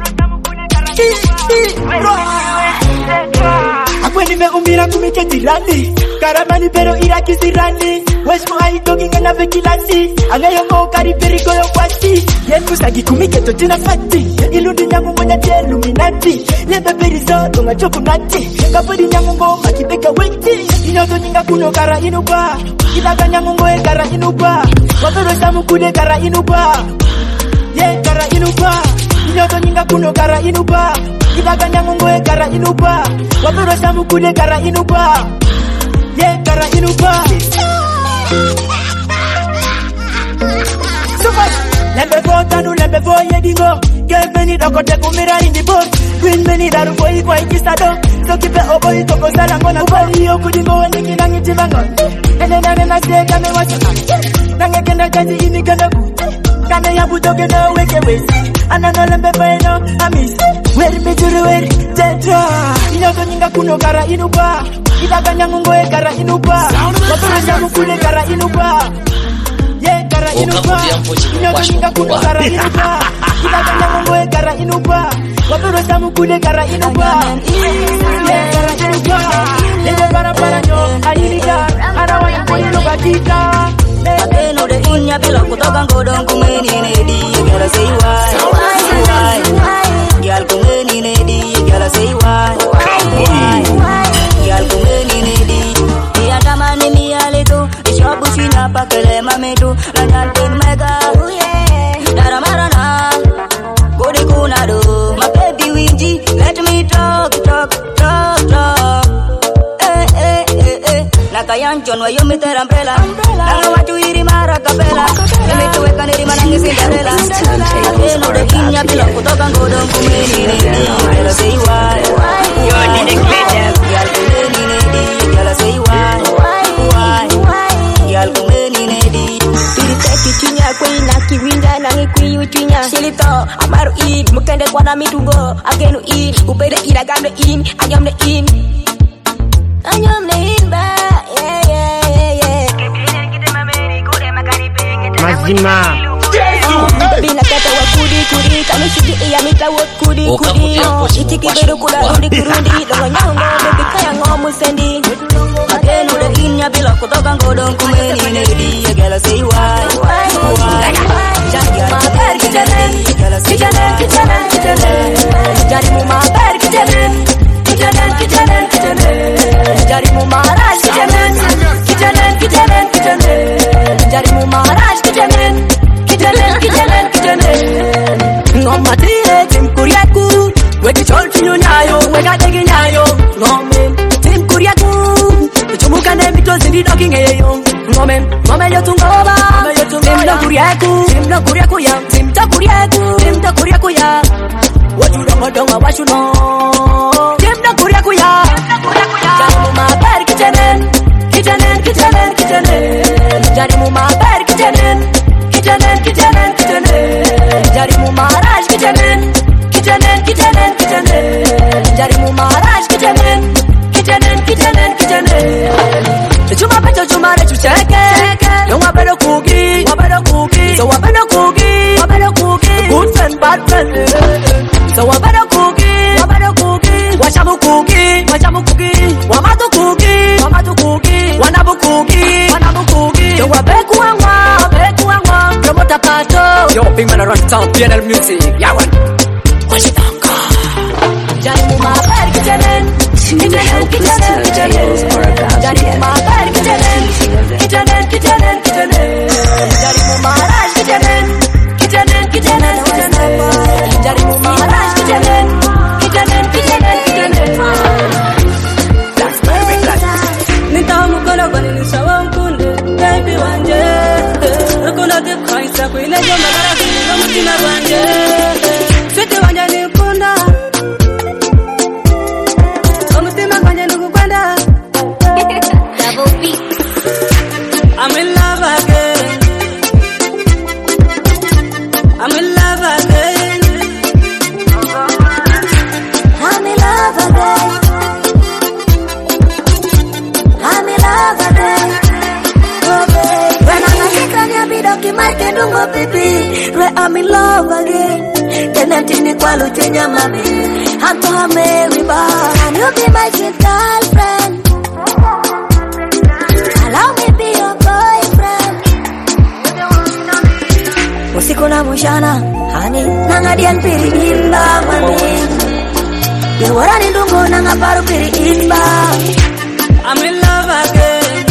Akweni meumbira kumiketi rani Karamani pero iraki sirani Wesmo haitoki ngana vekilasi Angayongo karipiri goyo kwasi Yenku sagi kumiketo tina fati Ilundi nyangu mwenye tia illuminati Lebe perizo donga choku nati Kapodi nyangu ngoma kibeka weti Inyoto nyinga kuno kara inuba Ilaga nyangu ngoe kara inuba Wapero samu kude kara inuba Yeah kara inuba Inyoto nyinga kuno kara inuba Ilaga nyangu ngoe kara inuba Wapero samu kude kara inuba Yeah kara inuba Super Lembe vo tanu lembe vo yedingo Give many dokote kumira in the boat Queen many daru boy kwa ikisado So kipe oboy koko sala ngona Ubali yo kudingo weniki nangi timango Nene nane na se kame waso Nange kenda kazi ini kenda ku Kane ya butoke no weke wesi Anano lembe faino amis Weri mituru weri tetra Inyoto nyinga kuno kara inuba Itaga nyangu ngoe kara inuba Wapura shamu kule kara inuba Yeah kara inuba Inyoto nyinga kuno kara inuba Itaga nyangu ngoe kara inuba Wapura shamu kule kara inuba Yeah kara inuba Lele para nyo Ayinija Anawa yako inuba kita Ageno de inya bila kutoka ngodong kumeni nedi Gotta say why Girl kumeni nedi Gotta say why Girl kumeni nedi Iya tamani miyale tu Ishobu shina pakele mametu Lanyan pin mega Dara marana Kode kunado My baby winji Let me talk Nakayanchon wa yumi tera umbrella Nanga watu iri mara kapela Nimi tuweka niri manangi Cinderella Ageno de inya bila kutoka ngodong kumeni nedi Gotta say why You're dedicated Girl kumeni nedi Gotta say why Girl kumeni nedi Piriteki chinya kwina kiwinda nangi kwiwi chinya Silito amaru in Mukende kwa na mitungo Agenu in Upede iragamde in Anyamde in Anyamde in ba Mazima Bina kata wa kudi Kami shigi iya mita wa kudi Itiki beru kula rundi Dongo nyongo baby kaya ngomu sendi Ageno de inya bila kutoka ngodong kumeni nedi Gotta say why Jarimu mabar kijanen Jarimu maras kijanen kitenen, kitenen, kitenen, kitenen. Ngomati tim kuriaku, weki cholchi nyayo, weka tegi nyayo. Ngomen tim kuriaku, chumuka ne mito zindi doking eyo. Ngomen yo tungoba, tim no kuriaku ya, tim to kuriaku ya. What you don't what you know. Tim no kuriaku ya, jarimu mabar kitenen, kitenen, kitenen, kitenen. Jarimu mabar kitenen, kitenen, kitenen, kitenen. Jarimu maraj kitenen, kitenen, kitenen, kitenen. Jarimu maraj kitenen, kitenen, kitenen, kitenen. Chuma pecho chuma re chucheke, yo wabero cookie, so wabero cookie, good friend, bad friend. So wabero cookie, washamu cookie, wamatu cookie, wanabu cookie, yo wabeku angwa, promota pato. Yo, big man around town, PNL music, yawan. Washitanga. Jarimu mabar kitenen, kitenen, kitenen, kitenen. Jarimu mabar kitenen, kitenen, kitenen, kitenen. Jarimu maraj kitenen, kitenen, kitenen, kitenen. Jarimu maraj kitenen, kitenen, kitenen, kitenen. That's very good. Nitamu kono bani nisawa mkunde, baby wanje. Rukuna de kaisa kuile jomba garaki, namutina wanje. Swete wanje nikunda. I'm in love again. I'm in love again. I'm in love again. I'm in love again. Oh baby, when I'm a second, you be talking my kendungo baby. I'm in love again. Tenantini kwalu chenya mami. I'm to a Mary bar. Can you be my sweet girlfriend? Allow me be your boyfriend. Usiku na mchana, hani nanga dian piri imba mami. Yewara ni ndungo nanga paru piri imba. I'm in love again.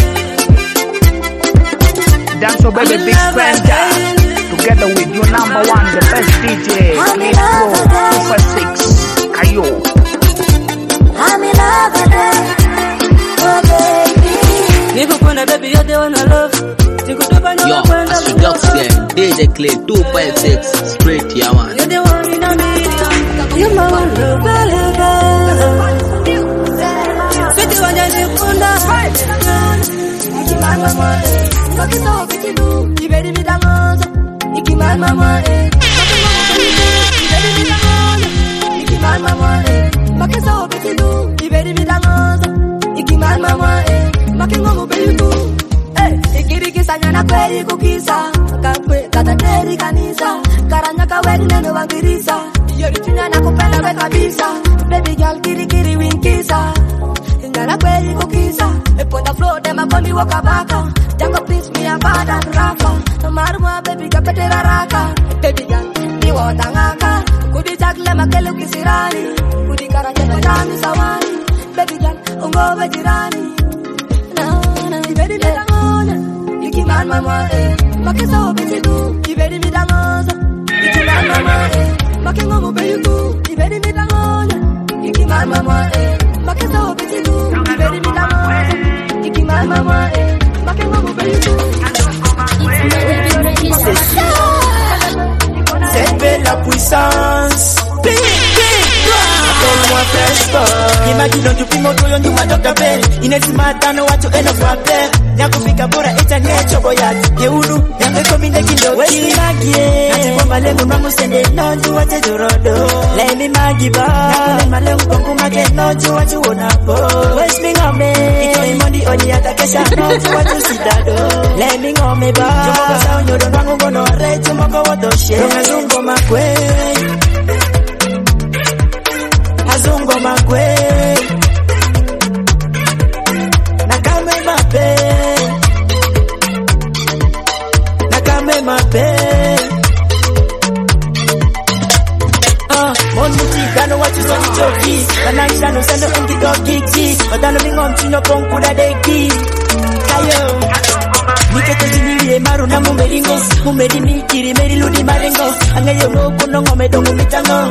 Dance so baby big Spender, together with your number one, the best DJ, Pro 256, Kayo. I'm in love again. Oh baby. Nikukuna baby, you're the one I love. Yo, Astro Ducks Gang, DJ Clay 256, straight yaman. You're the one in a million. You're my one love, Sweetie one just nikunda. Nikimama mama, Makisa kichidu, ibedi midangoza. Nikimama mama, ibedi midangoza. Nikimama mama, Makisa kichidu, ibedi midangoza. Nikimama mama, makingo beyu. Ikiriki sanyana kweli kukisa, kakwe katateri kanisa, karanya kaweli nene wangirisa. Yori tunya na kupenda we kabisa, baby girl kiri winkisa. Nyana kweli kukisa, eponda flow dema kondi wakabaka. Jango please me a bad and rafa. Maruma baby kapetera raka, baby girl ni wotangaka. Kudi chakle makele ukisirani, kudi karanya kajami sawani. Baby girl ungo vajirani, na ibedi midangoza. Ikiman mama makesa obechidu, ibedi midangoza. Ikiman mama makengo mubeyuku, ibedi midangoza. Ikiman mama makesa obechidu, ibedi midangoza. Ikiman mama makengo mubeyuku. C'est la puissance. Appelle-moi fresh boy. Imagine tu primo toyo nyuma Dr. Ben. Inesimata no watu eno kwa player. Nyakufika bora eta nyecho boyat. Yeulu yange komine kindo. Wewe magie. Nati kwa malengo mamu sende no tu wate jorodo. Let me magiba. Nakule malengo kongu make no tu watu wonapo. West me ngome. Iko imondi odi atakesha no tu watu sidado. Let me ngome ba. Jumoko sao nyodo wangu gono are jumoko wadoshe. Ronga makwe. Azungo makwe. Nakame mape. Nakame mape. Mon mutika no watu so choki. Kananisha no sendo ungi dogiti. Odano mingo mchino ponku da deki. Kayo. Niketo sinirie maru na mumeringo. Mumeri mikiri meri ludi marengo. Angayo no kono ngome dongo mitango.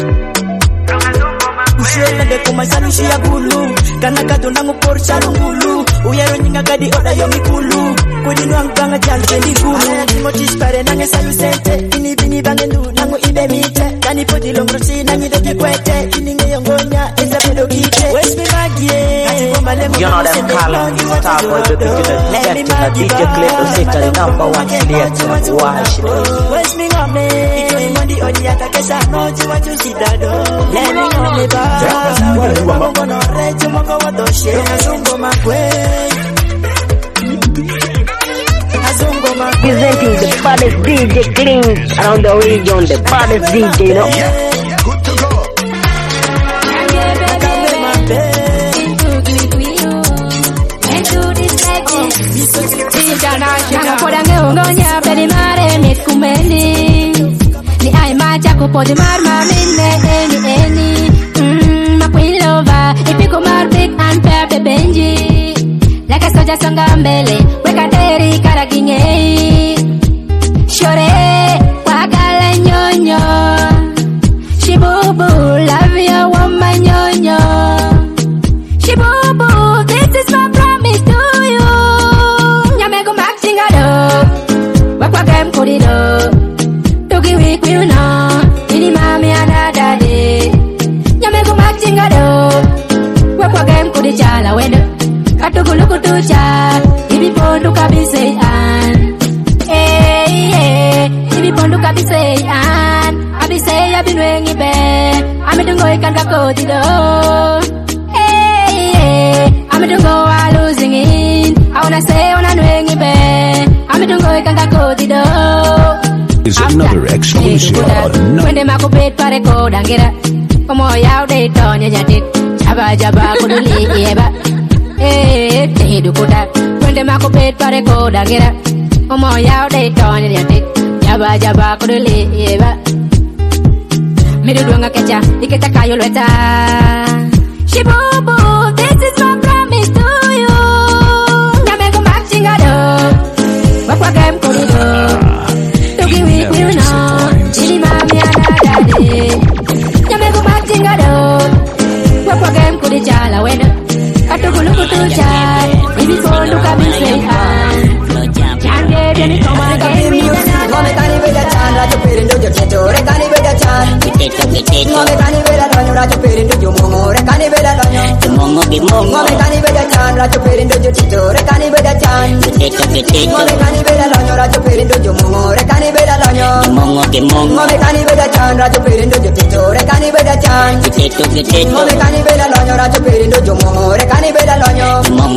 Ushela de kumasanu shia bulu. Kana kadona ngupor charungulu. Uyaro nyinga kadi oda yomikulu. Kudi nuang banga jal sendi kulu. Motis pare nange sayu sente. Ini bini bangendu nangu ibe mite. Kani poti longrusi nangi deki kwete. Ini ngeyongonya eza pedo kite. West me magie. You know them calling me Starboy, baby, you know getting a DJ Clay to sit at the number 1 selector. Watch it. West me ngome. Iko imondi odi atakesha noji watu sidado. Let me ngome ba. Mongo no recho mongo wadoshe. Azungo makwe. Azungo makwe. Presenting the baddest DJ Clean around the region, the baddest DJ, you know. Good to go. Ngonya beri mare mit kumeni ni ai macha ko pode mar mamine eni my queen lover ipiko mar big and pepe benji like a soja songa mbele weka teri karaginye shore wakala nyonyo shibubu love you woman nyonyo shibubu this is my promise to you nyamego maxingado wakwa game kurido togi week you know ini mami another day nyamego maxingado wakwa game kurichala wendo katuguluku tucha ibi pondu kabise an ibi pondu kabise an abise abinwengi be amidungo ikanga kodido amidungo losing in I wanna say on anwengi be amidungo ikanga kodido is another exclusive. Wende makubet pare kodangira omo yaude tonya jatit jaba jaba kuduli yeba tehidu kuda wende makubet pare kodangira omo yaude tonya jatit jaba jaba kuduli yeba midudunga kecha iketa kayo lweta shibubu this is my promise to you nyamego maxingado wakwa game kurido togi week you know ini mami anadade nyamego maxingado wakwa game kurichala wena katuguluku tucha ibi pondu kabise change ni koma game ngome kani beda chan rajo perindo jo cheto re kani beda chan ngome kani beda donyo rajo perindo jo mongo re kani beda donyo ngome kani beda chan rajo perindo jo cheto re kani beda chan ngome kani beda donyo rajo perindo jo mongo re kani beda donyo ngome kani beda chan rajo perindo jo cheto re kani beda chan ngome kani beda donyo rajo perindo jo mongo re kani beda donyo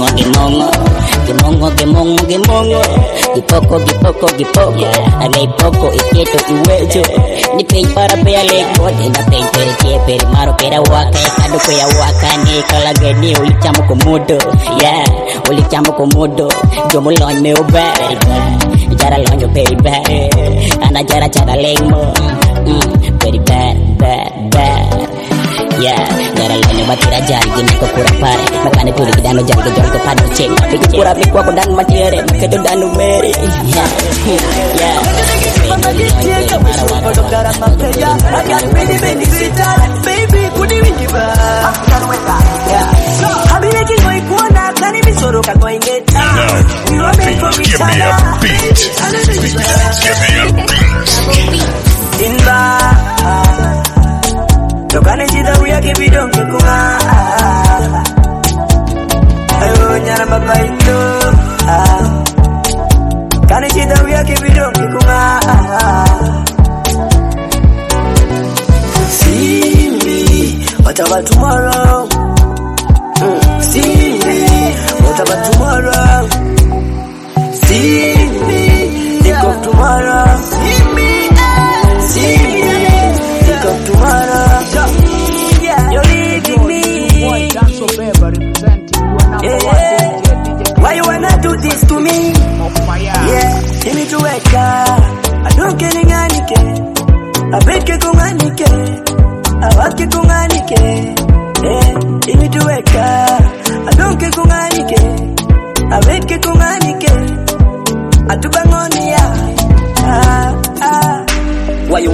Gipoko Alay poko iketo iwejo Ni pay para pea leko Dina pay pere kie pere maro pera waka Ekado pea waka ni kalagani ulichamo komodo Yeah, ulichamo komodo Jomo lony me ube Jara lonyo peri bad Ana jara chara lengmo Very bad Yeah, jara lonyo batira jari Gini ko pura pare Makane turi kidano jari Gejol ko pado cheng Bigi pura mikwa ko dan matiere Kedo danu meri Yeah baby kudi wingi ba habireki ngoi kuona kani misoro ka ngoingeta Give me a beat. Give me a beat. Inba tokane jida uya kibidon kikuma ayo nyara baba indo kane jida uya kibidon kikuma see me what about tomorrow see me what about tomorrow see me think of tomorrow see me think of tomorrow you're leaving me why you wanna do this to me give me to wake up I don't get nganike abeke kunganike awake kunganike give me to wake up I don't get kunganike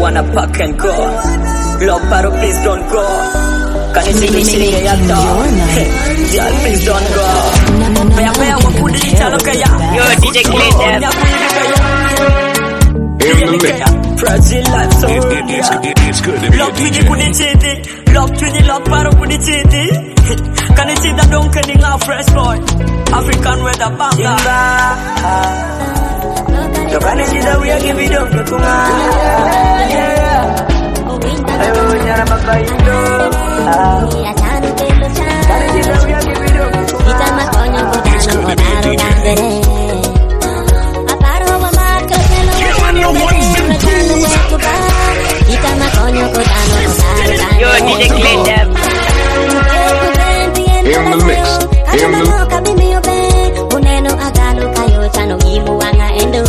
wanna pack and go. Love battle, please don't go. Can you see me singing at all? Girl, please don't go. Paya wakudi chalo kaya. Yo DJ Clayton. In the mix. Fragile life so It's good to be a DJ. Love to the love battle with the titty. Can you see that donkey in our fresh boy? African weather banga. Yo can you see that we are giving up the kunga? Ayo nyara mabayindo. Can you see that we are giving up the kunga? It's good to be a DJ. Killing the ones and twos. Yo DJ Clayton. In the mix. In the Uneno agalo kayo chano gimu wanga endo.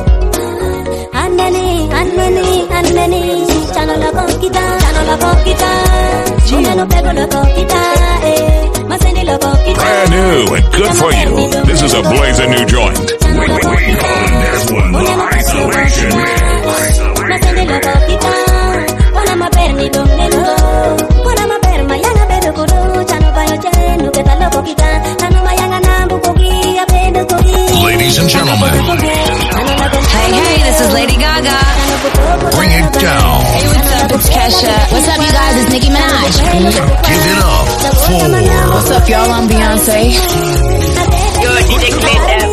Andeni chano la kokita. Uneno pego la kokita. Masendi la kokita. brand new and good for you. This is a blazing new joint. We calling this one the Isolation Mix. Masendi la kokita. Wana maperni donelo. Wana maperma yana bedo kudu. Chano bayo chenu keta la kokita. Chano mayanga nambu kogi apendo kogi. Ladies and gentlemen, Hey, this is Lady Gaga. bring it down. Hey, what's up? It's Kesha. What's up, you guys? It's Nicki Minaj. Give it up for. What's up, y'all? I'm Beyonce. Yo DJ Clayton.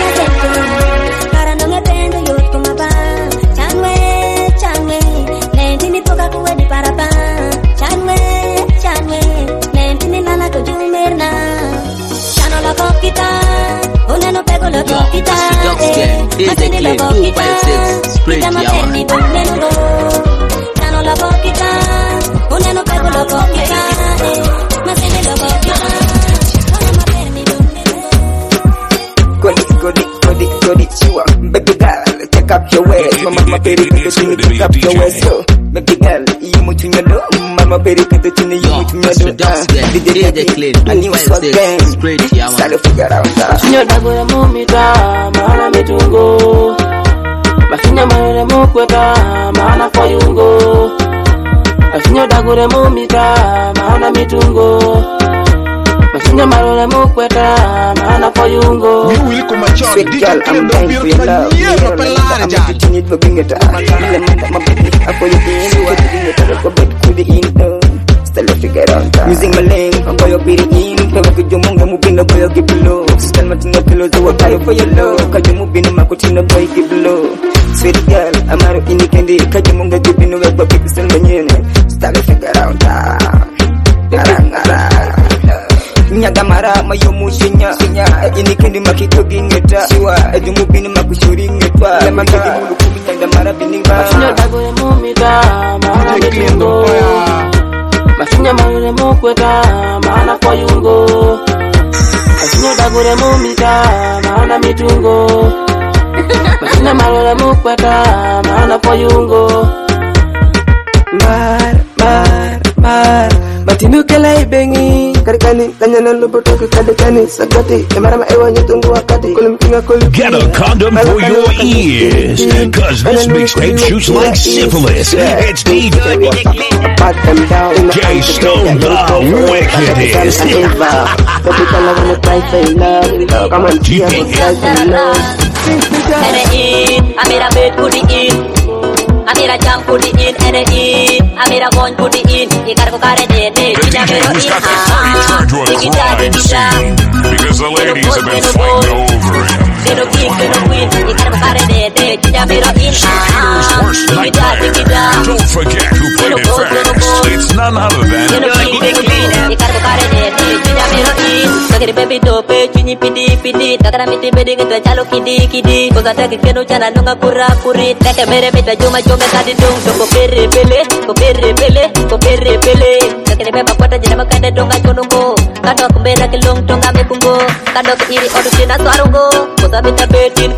Baby girl, take up your waist. Mama, baby, take up your waist. So, baby girl, you much in your door. Mama, baby, you much in your door. I knew I was game. Start to figure out that. Sinyo dagore mumita, maana mitungo. Masinyo marore mukweta, maana foyungo. Masinyo dagore mumita, maana mitungo. Masinyo marore mukweta, maana foyungo. Sweet girl, I'm dying for your love. I'm teaching it for bring it up. I'm baby, I call you in. What you bring it up? Go back to the in. Still figure out that. Using my lane, I'm going to be in. Kaya kujumunga mubino boy give below. Stand matina pillows over fire for your love. Kaya mubino makutina boy give below. Sweet girl, I'm out in the candy. Kaya munga give below. But people still manyene. Still figure out that. Nyagamara mayomu shinya inikindi makito gingeta siwa edumubini makushuri ngetwa lemangedi mulukumi nyagamara bininga Masinyo dagore mumita, maana mitungo. Masinyo marore mukweta, maana foyungo. Masinyo dagore mumita, maana mitungo. Masinyo marore mukweta, maana foyungo. Mar Batinukela ibengi karikani kanyana lobotoke kadekani sagati emara ewa nyetungu wakati kulimkinga kulim. Get a condom for your ears, cause this mixtape shoots like syphilis. It's DJ J Stone the Wickedest. I made a bed, put it in. I made a jump, put it in, and it in. I made a gun, put it in. You gotta go carry it. The DJ who's got the party turned to a crime scene because the ladies have been fighting over him. Don't forget who played it first. It's none other than baby dope, chini pidi, takara miti bedi ngeta chalo kidi, kosa take keno chana nunga pura puri, take mere mita joma tadi dong, ko pere pele, take beba kwata jina makande donga chonungo, kado kumbena kilong tonga mekungo, kado iri odu china swarungo, kosa mita betin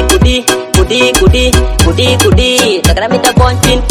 kudi, takara mita bonchin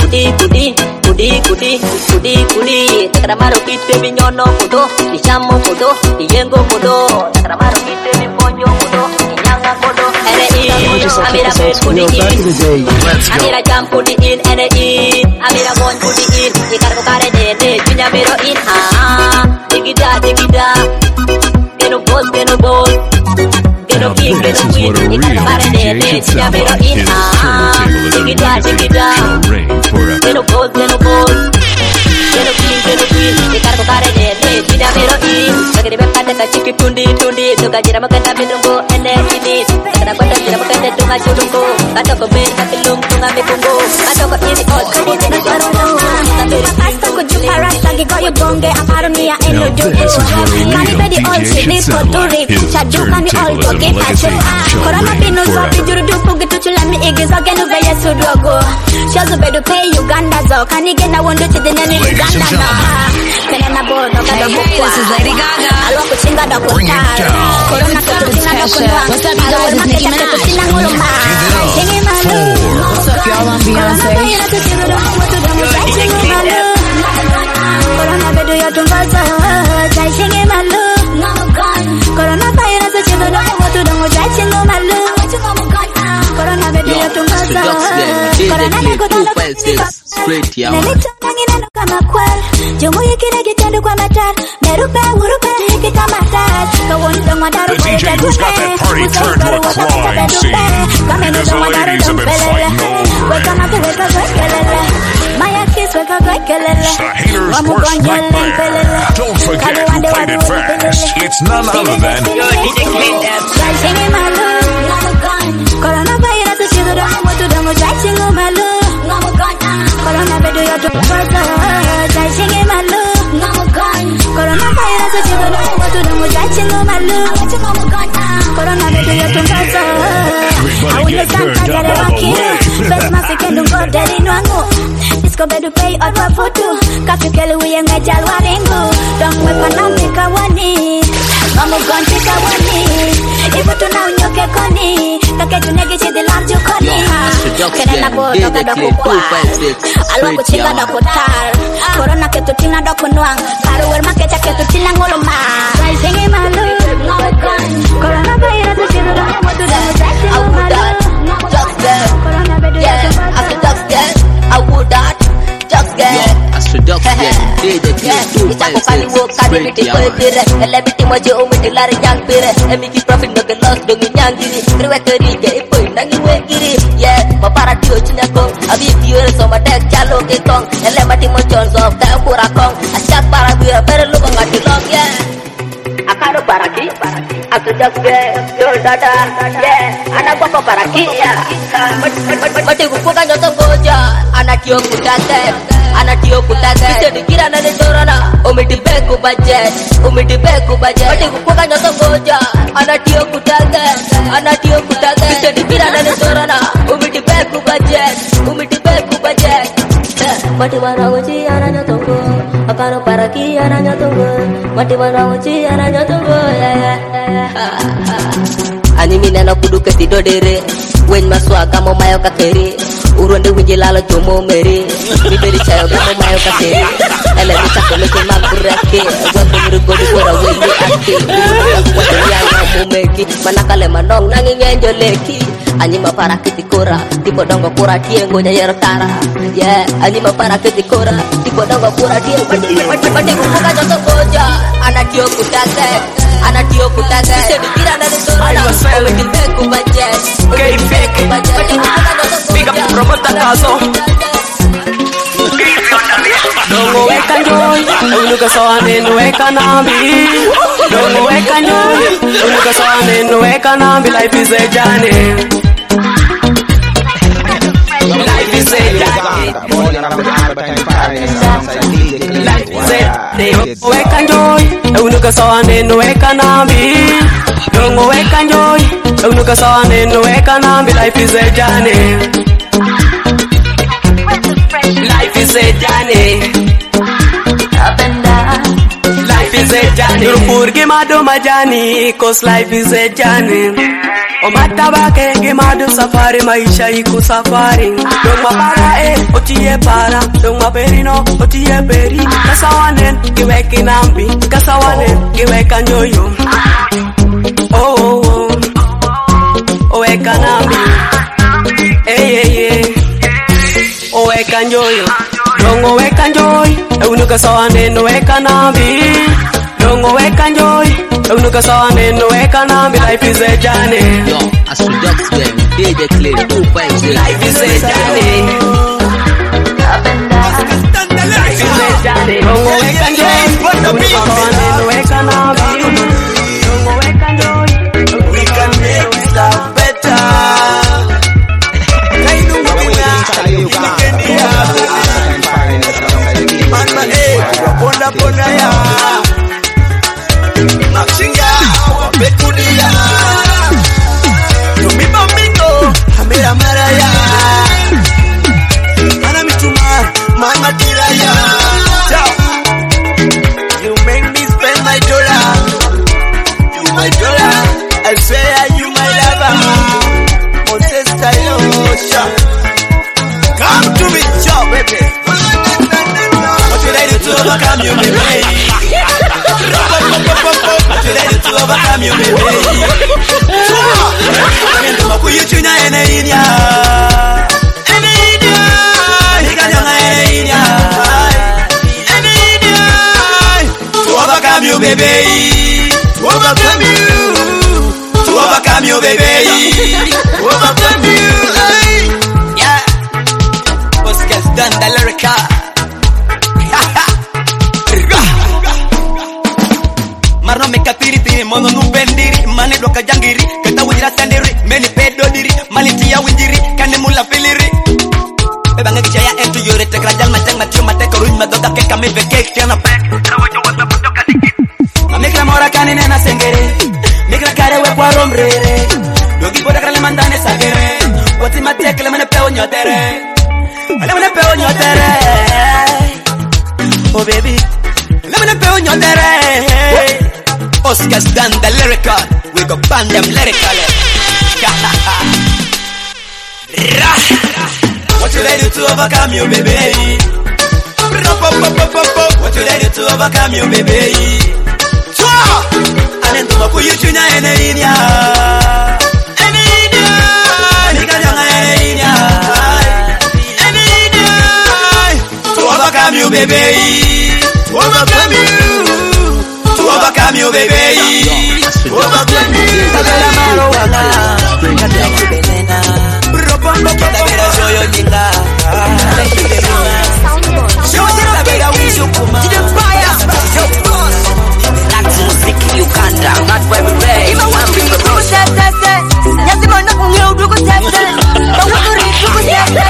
kudi, takara maru kite binyono kudo, ishamo kudo, iyengo kudo, takara maru kite binponyo kudo, inyanga kudo, I made a bed, put it in. I made a jump, put it in, and it in. I made a one, put it in. You gotta go carry it, pinya mero in. Dig it da. Get no boss, get no boss. Get no king, get no queen. You gotta carry it, pinya mero in. Dig it da. Get no boss, get no boss. Get no king, get no queen. You gotta go carry it, pinya mero in. Bagay ba kata ka chiki tundi. Tuka jira maganda bidungo, and then it is. Kada kwata jira maganda tunga churungo. Kato ko ben katilum tunga mikungo. Kato ko ini all kani dena karungo. Pasta ko jupa rasta gigo yo bonge aparunia eno dugo. Kani bedi all chili poturi. Chajuka ni all koki pacho. Korona pinu zopi juru dupu gitu chulami igizo genu veye sudogo. Shozu bedu pay Uganda zo. Kani gena wondu chidene ni Uganda na. Kena na bono kada bukwa. This is Lady Gaga. Alwa kuchinga da kutar. Corona What's up, you guys? It's Nicki Minaj. What's up, y'all? I'm Beyonce. Straight yeah. The DJ who's got that party turned to a crime scene. Because the ladies have been fighting over it. It's the haters' worst nightmare. Don't forget who played it fast. It's none other than everybody get turned up all the way. Disco bedu pay or photo. Kafikelu yang ngajal waringu. Dong wepanam kawani. Kamu ganti kawani. Ibu tu na unyoke koni. Kake tunegi chidi larju koni. Kena na bo doka doku kwa. Alwa kuchinga doku tar. Corona ketu tina doku nuang. Paru werma kecha ketu tina nguluma. Singi malu. Corona virus chidi doku watu damu jachi malu. Corona bedu ya I would not just get Astrodox get DJ Clear 256 straight yeah. Everything was your own with the young pere. And make it profit no get lost doing young giri. Reweteri get point nangi wegiri. Yeah, my paratio chinako. I be pure so my tech chalo ke kong. And let my team on Jones of the Pura Kong. I shot parabia better look at the long yeah. Akaro paraki, aku just get your dada, yeah. Anak bapa paraki, yeah. Mati kukukan jodoh boja, anak tio kutate. Bisa dikira nade corona, umi di beku budget. Mati kukukan jodoh boja, anak tio kutate. Bisa dikira nade corona, umi di beku budget. Mati warawuci ananya tunggu, akaro paraki ananya tunggu. Mati warawuci ananya tunggu, Ani minano kudu ketido dere, wen maswa kamo mayo kakeri. Urunde winji lalo jomo meri, biberi chayo kamo mayo kakeri. Ele misako meke makureke, wembo murugodi kora wengi ake. Watu yanga mumeki, manakale manong nangi ngenjo leki. Anyi maparaki tikora, tipo dongo kura tiengo nyayero tara. Yeah, anyi maparaki tikora, tipo dongo kura tiengo. Mati kukuka joto boja, anak tio kutate. Bisa dikira nade corona, umi di beku budget. Big up promoter Tazo. Dongo weka joy, unuka sawane weka nambi. Dongo weka joy, unuka sawane weka nambi. Life is a journey. Life is a journey. Weka joy, unuka sawane weka nambi. Dongo weka joy, unuka sawane weka nambi. Life is a journey. Life is a journey. Up and down. Life is a journey. Nurupurgi madu majani, cause life is a journey. Omatabake gemadu safari, maisha iku safari. Dong mapara otiye para. Dong maperino otiye peri. Kasawanen kiweki nambi, kasawanen kiweka nyoyo. Oh oh oh. weka nambi weka njoyo dongo weka njoy unuka sawa neno weka nambi dongo weka njoy unuka sawa neno weka nambi life is a journey yo Astrodox gang DJ Clay 256 life is a journey dongo weka njoy unuka sawa neno weka nambi dongo weka njoy we can make this life better Ponda ya Maxinga Bekudia Tumiba mingo Hamera maraya Ana mituma Mama tiraya You make me spend my dollar You my dollar I'll say you my lover Moses Tayo Come to me, job, baby. What you ready to overcome you, baby? What you ready to overcome you, baby? Nendo makuyu chunya eneinya. Eneinya. Nikanyanga eneinya. Eneinya. To overcome you, baby. To overcome you. To overcome you, baby. To overcome you. Done the lyrica. Marno me katiri tiri mono nubendiri mane doka jangiri kata wujira tandiri meni pedo diri maliti ya winjiri kane mula filiri bebanga kijaya entu yore tekrajal mateng matio mateko ruin madoka ke kami veke tiana pe amikra mora kane nena sengere mikra kare we kwa romrere dogi boda kale mandane sagere wati matekle mane peo nyotere let me pay on your tere. Oh baby, let me pay on your tere. Oscar's done the lyrical. We go ban them lyrically. What you ready to overcome you, baby? What you ready to overcome you, baby? I didn't know who you tuna in India. Overcome you, baby. To overcome you. To overcome you, baby. Overcome you. Tabela marowana. Kata kubelena. Propombo tabela joyo ninga. Tabela wishukuma. That's music Uganda. Not where we play. I'm with the road. Nyasimo na kunyo dugu tete. Bawuri dugu tete.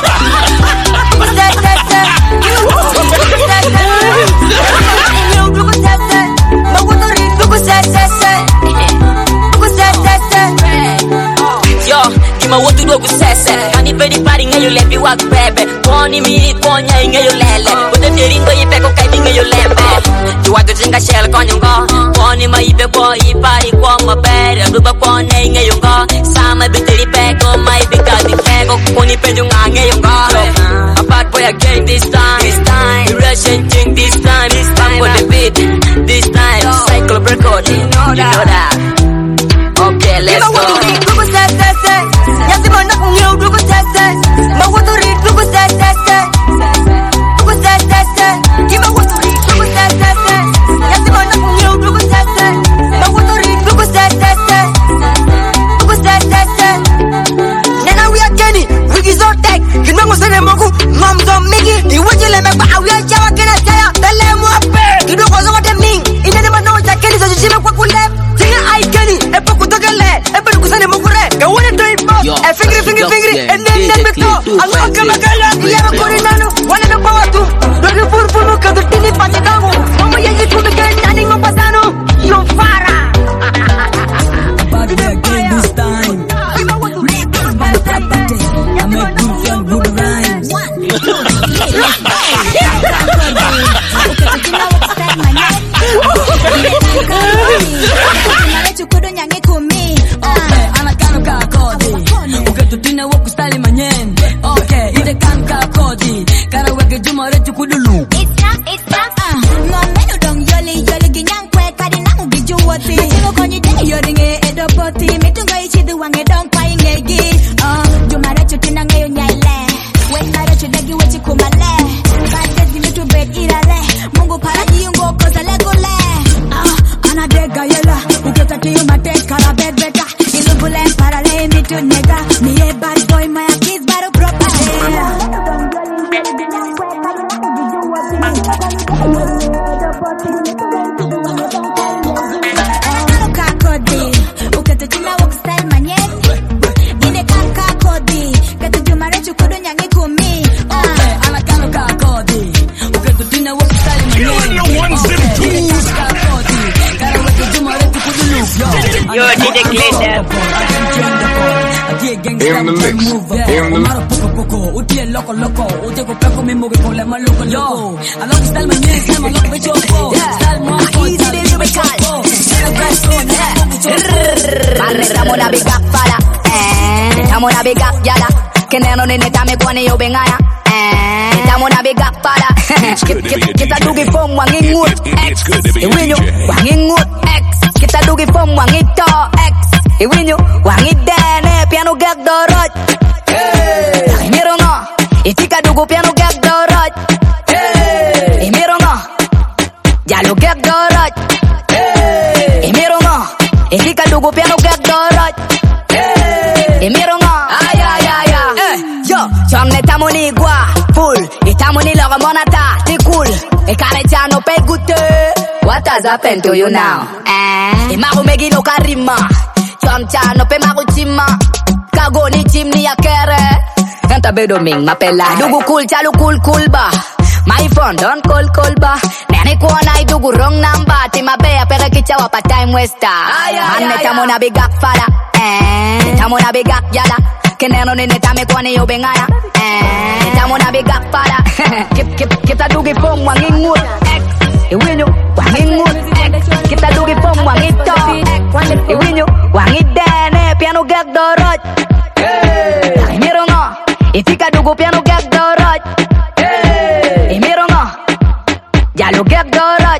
Yo, kima wotu do kusese kani pedi pari ngeyo lepi wak bebe koni mi konya ngeyo lele wote deringo ipe ko kai ngeyo lembe juwatu jinga shell konyongo koni ma ipe ko ipari ko mabere duba kone ngeyo ngo sama biteri pe ko mai bigadi pe ko koni pedu ngeyo ngo a bad boy again this time Russian thing this time on the beat this time cycle record you know that okay let's go Yasimo na kunyo dugu tete mawuturi dugu tete dugu tete kima wuturi dugu tete Yasimo na kunyo dugu tete mawuturi dugu tete dugu tete Nena we are Kenny wigi zotek kinwango sene mogu mamzo migi iwajile mekwa awia jawa kena taya tele mwape kidogo zongo demning inene manoja Kenny sa jishime kwa kulep tinga ai Kenny epo kutokele epo nukusane mokure kawone toi Fingri, and then let me go. I'm not gonna go. Yeah, I'm going to one of the power to the full of the Tini Patano. Mama, you could get Nani Mopasano. You're Farah. But again this time. I'm a good rhymes. Tutina woku style manyen. Okay, ide kanka kodi. Kara weke juma retu kudulu. It's not. No menu dong yoli ginyang kwe kadi nangu bijuwati. Machigo konyi deni yoringe edo poti. Mitunga ichi duwange dong pai Wait na rechu dagi wechi kumale. Bad days give me to bed irale. Mungu para yungo koza legole. Anadega yela. Uketa tiyo mate kara bed beta. Ilubule para lay me to nega. Me a bad boy my kids baro proper. Yo, DJ Glitter. In the mix. In the mix. Estamos una big up para, estamos una big up yala, que neno nene tame kwane yo bengaya, estamos una big up para, kita dugi pom wangin ngut X, iwinyo wangin ngut X, kita dugi pom wangin to X, iwinyo wangin dene piano gag dorot, imiro ngo, itika dugu piano gag dorot, imiro ngo, jalo gag dorot, imiro ngo, itika dugu piano gag dorot, imiro ngo, ay ay ay ay, yo, chong netamo ni gua, full, itamo ni logo monata, ti cool, ekarecha no pay good. What has happened to you now? Imago megi no karima, chomcha no pe mago chima, kago ni chimni ya kere, enta bedo ming mapela, dugu cool chalu cool ba. My phone don't call ba. Nene kuona idugu wrong number. Tima bea pera kicha wapa time waster. Manne tamo na big up fala. Tamo na big up yala. Keneno nene tame kuone yo bengaya. Tamo na big up fala. Kita dugi pom wangin ngut X. Iwinyo wangin ngut X. Kita dugi pom wangin to X. Iwinyo wangin dene piano gag dorot. Imiro ngo. Itika dugu piano gag dorot. Imiro ngo, jalo gag dorot.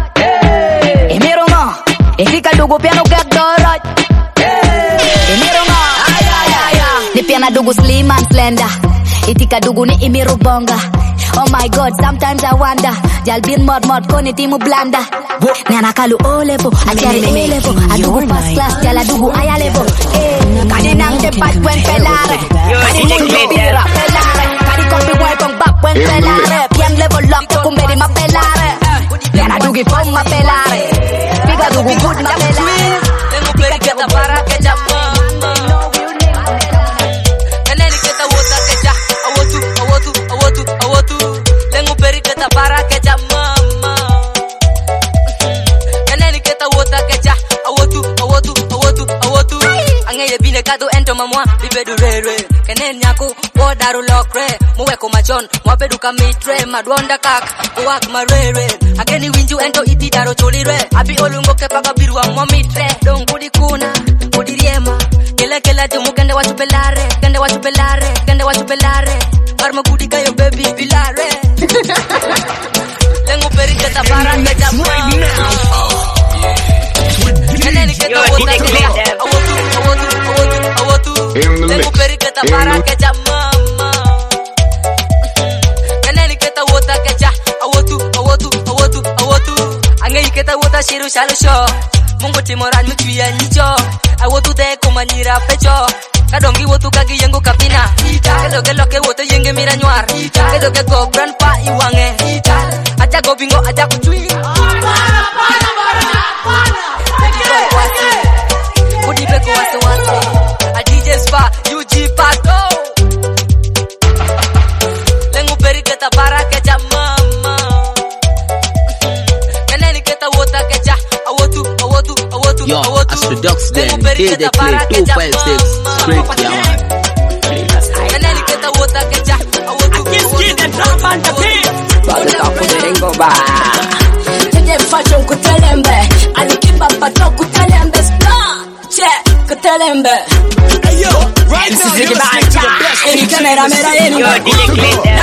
Imiro ngo, itika dugu piano gag dorot. Imiro ngo, ay ay ay ay. Ni piana dugu slim and slender. Itika dugu ni imiro bonga. Oh my God, sometimes I wonder. Jal bin mod ko ni timu blanda. Nana kalu O level, achari A level. Adugu first class, jala dugu aya level. Kani nang tepat wen pelare. Kani mundu bira pelare. Kani kopi wen pang bap wen pelare. Pian level lock, kumberi ma pelare. Nana dugi pom ma pelare. Piga dugu good ma pelare. Tengo peri kita para que llama. Keneni kita wota que ya. Awotu. Tengo peri kita para que llama. Keneni kita wota que ya. Awotu. Angeye bine kado ento mamwa. Bibedu rere. Keneni nyako wodaru lokre. Muwe kumachon. Mwabedu kamitre. Madwonda kak. Uwak marere. Ageni winju ento iti daro cholire. Abi olungo kepaga biru wa momitre. Dong kudi kuna. Kudi riema. Kela jumu gende wachupelare. Parma kudi kayo baby bilare. Lengo peri keta para que llama. Keneni keta wota que ya. Awotu. Lengo peri keta para que llama. Keneni keta wota que ya. Awotu. Angei keta wota shiru shalu show. Mungu timoran mchuya nicho. Awotu de kumanyira pecho. Kadongi wotu kagi yengo kapina. Kedo ke wotu yenge mira nyuar. Kedo ke gobran pa iwange. Aja go bingo aja kucui. Kudi beko wase. A DJ Spa, UG Pato. Lengu peri keta para que llama. Keneni keta wota que ya. Awotu. Yo, Astro Ducks then, DJ Clay 256, straight down. Keneni keta wota que ya. Today fashion kutelembe, alikiba pato kutelembe, kutelembe. Right now, you're listening to the best Any camera, any Yo, DJ Clay there.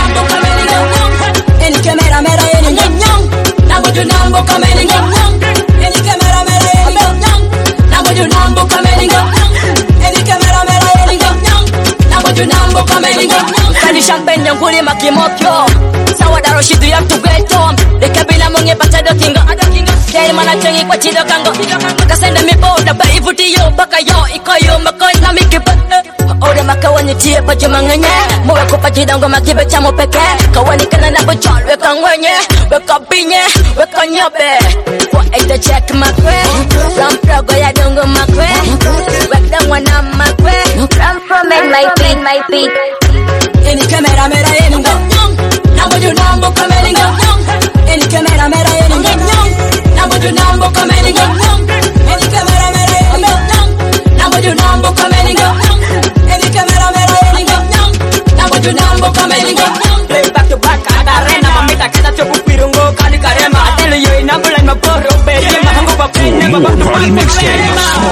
Any camera, any Namo you nambo kameni ngam. Any camera, any Namo you nambo kameni ngam. Any camera, any Namo you nambo kameni ngam. Kuni champagne yang kuli makimokyo. Sawa daro shidu you have to wait on. De kabila monge pachado kinga. Dari mana chengi kwa chido kango. Makasenda mipo da ba ivuti yo baka yo ikoyo makoi na mikipa. Ora makawani tie pa jumanganya. Mowe ko pa chidango makibe chamo peke. Kawani kana na bojol we kangwenye. We kabinye we kanyobe. Kwa ita check makwe. Ram progo ya dongo makwe. We dangwana makwe. Ram pro make my feet. Any camera mera yenunga. Nambo ju nambo kamelinga. Any camera mera yenunga. Nambo ju nambo kamelinga. Any camera mera yenunga. Nambo ju nambo kamelinga. Any camera mera yenunga. Nambo ju nambo kamelinga. Play back to back adarena mamita kita chopu pirungo kali karema. Tell you ina bulan maporo beri mahango bapine baba to party mixtape.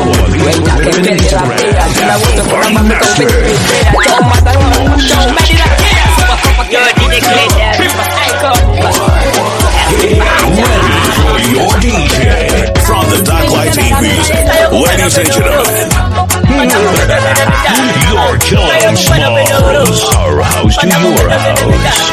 Your DJ from the Darklight TVs, ladies and gentlemen, your killing smalls, our house to your house.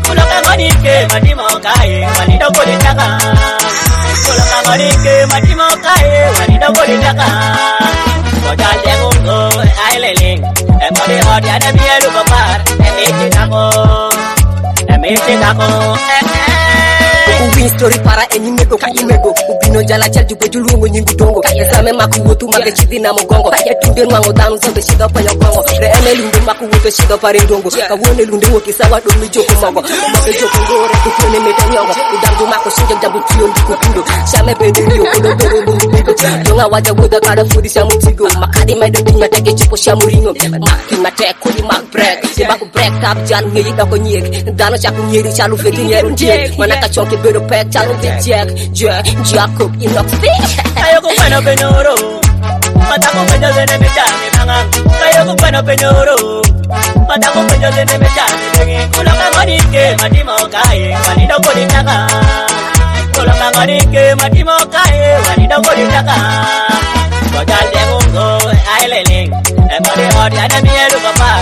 Uwin story para enyimego ka imego ubino jala chal jugo julungo nyingu dongo esame makuwotu mage chidi na mogongo etunde nwango danu sobe shido pa yogongo re emelunde makuwoto shido pare ndongo ka wone lunde woki sawa do mi joko mogo mage joko ngore to tone meta nyongo udandu mako shinje jambu tiyo ndiko kundo shame bende yo kodo bero bungo donga waja woda kada fudi shamu tigo makadi mede dunya tege chipo shamu ringo makki mate ko di mak break se baku break tap jan ngi da ko nyek dano chaku nyeri chalu feti nyeru tie manaka chonke bedo pek chalu jack Jacob inox ayo ko pano penyoro mata ko penyo zene mechane nanga ayo ko pano penyoro mata ko penyo zene mechane ngi kulanga ngonike matimo kae walido koditaka kulanga ngonike matimo kae walido koditaka kodal de mungo aileling emore hodi ana mielu kapar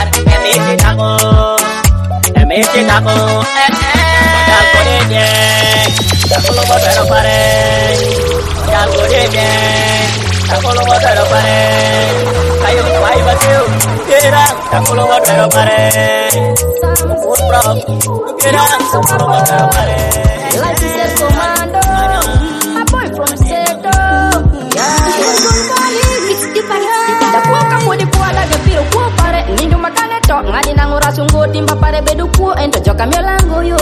emiti tako kodal kodije takolo bodero pare kodal kodije takolo bodero pare ayo pai bateu kera takolo bodero pare put pro kera takolo bodero pare Life is a commando. My boy from Seto. Dakuoka podi kuala gepiro kuo pare nindu makane to ngani nangura sungo timba pare bedu kuo ento joka miolango yo.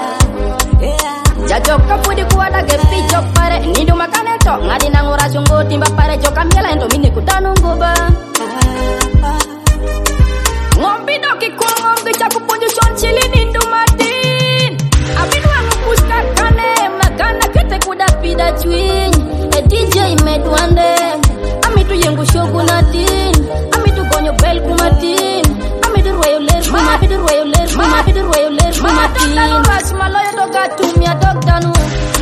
Jajoka podi kuala gepijo pare nindu makane to ngani nangura sungo timba pare joka miela ento mini kutano ngoba. Ngombi doki kuo ngombi chaku punju shon chili nindu matin. Abinu wangu puska kane magana kete kuda pida chwin. DJ medwande amitu yengu shogu natin amitu gonyo bel kumatin amitu royoler amitu royoler amitu royoler kumatin rush maloyo doga tumia dogdanu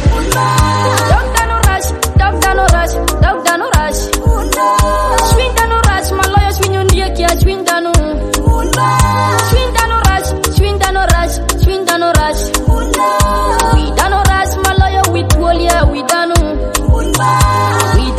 rush dogdanu rush swindanu rush maloyo swinyundie kia swindanu rush widanu rush maloyo witwolia widanu we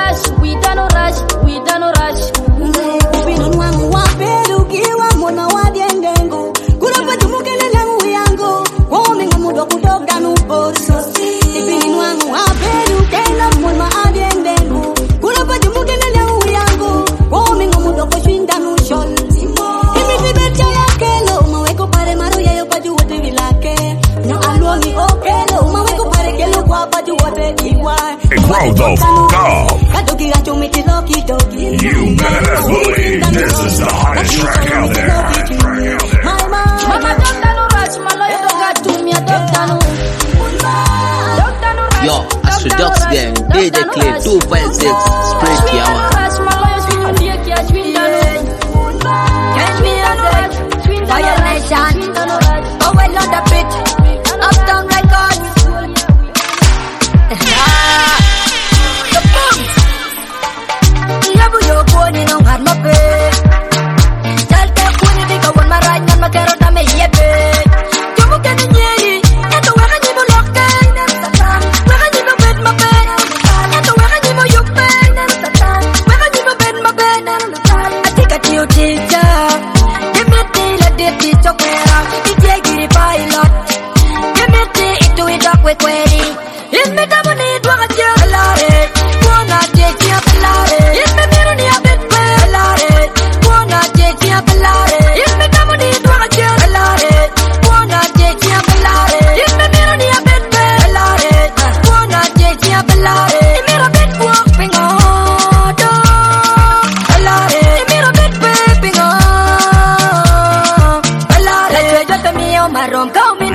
done rush. Ubino mwangu wapedu kiwa mwana wadiendengo. Kurapa jumukele langu yango. Wome ngamudo kudoga nuboso. Ubino mwangu wapedu kela mwana wadiendengo. Kurapa jumukele langu yango. Wome ngamudo kushinda nushol. Imiti becha ya kelo. Maweko pare maru ya yopaju wote vilake. No aluoni okelo. Maweko pare kelo kwa paju wote iwa. Grow the f*** up. You better believe this is the hottest track out there. Mama dogdanu rush maloyo doga tumia dogdanu. Yo, Astro Dogs Gang, DJ Clay 256, straight yawa. Rush maloyo swinyundie kia swindanu. Catch me on the violation. Oh, well, not a bit. Uptown Records. The bombs. Yabu yo kuni nong har mape. Chal te kuni di kawan maraj nan makero dame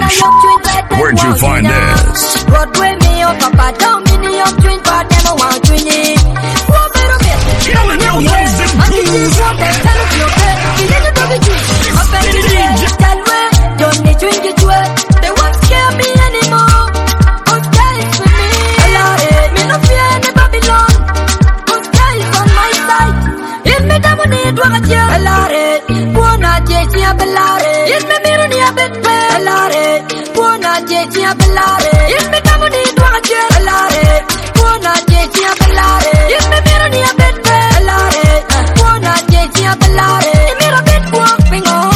Where'd you find this? Broadway me up, Papa, down me the young twin, but them a want twin it. One better bit. Killing your ways and blues. I'm better than that way. Don't need to get you up. They won't scare me anymore. Good guys with me. Me no fear any Babylon. Good guys on my side. If me da money, do I get you? Buona jeti a bellare. If me miro ni a bit bellare. Buona jeti a bellare. If me da money, do I get you? Buona jeti a bellare. If me miro ni a bit bellare. Buona jeti a bellare. If me miro bit walking on.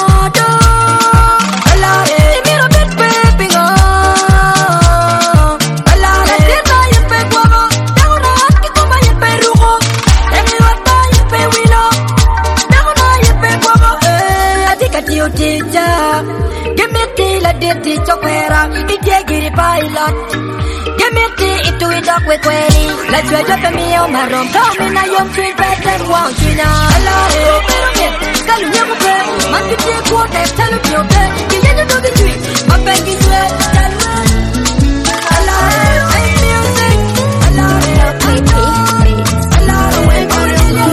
Give me tea, la dirty chokwera. Itagiri pilot. Give me tea, itu idok we query. Let's wait up me on my room. Come in a young twin bed and want you now. Alare, kalu nyamu pe. Maki tea quarter, tell you your bed. You get to know the tree. My bag is wet. Alare, I'm music. Alare, I'm Alare, when I'm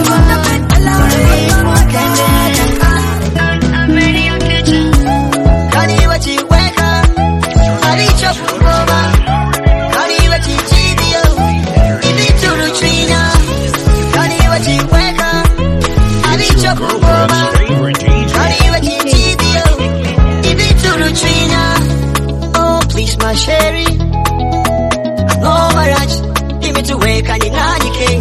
oh, please, my sherry. I know my ranch. Give me to wake and you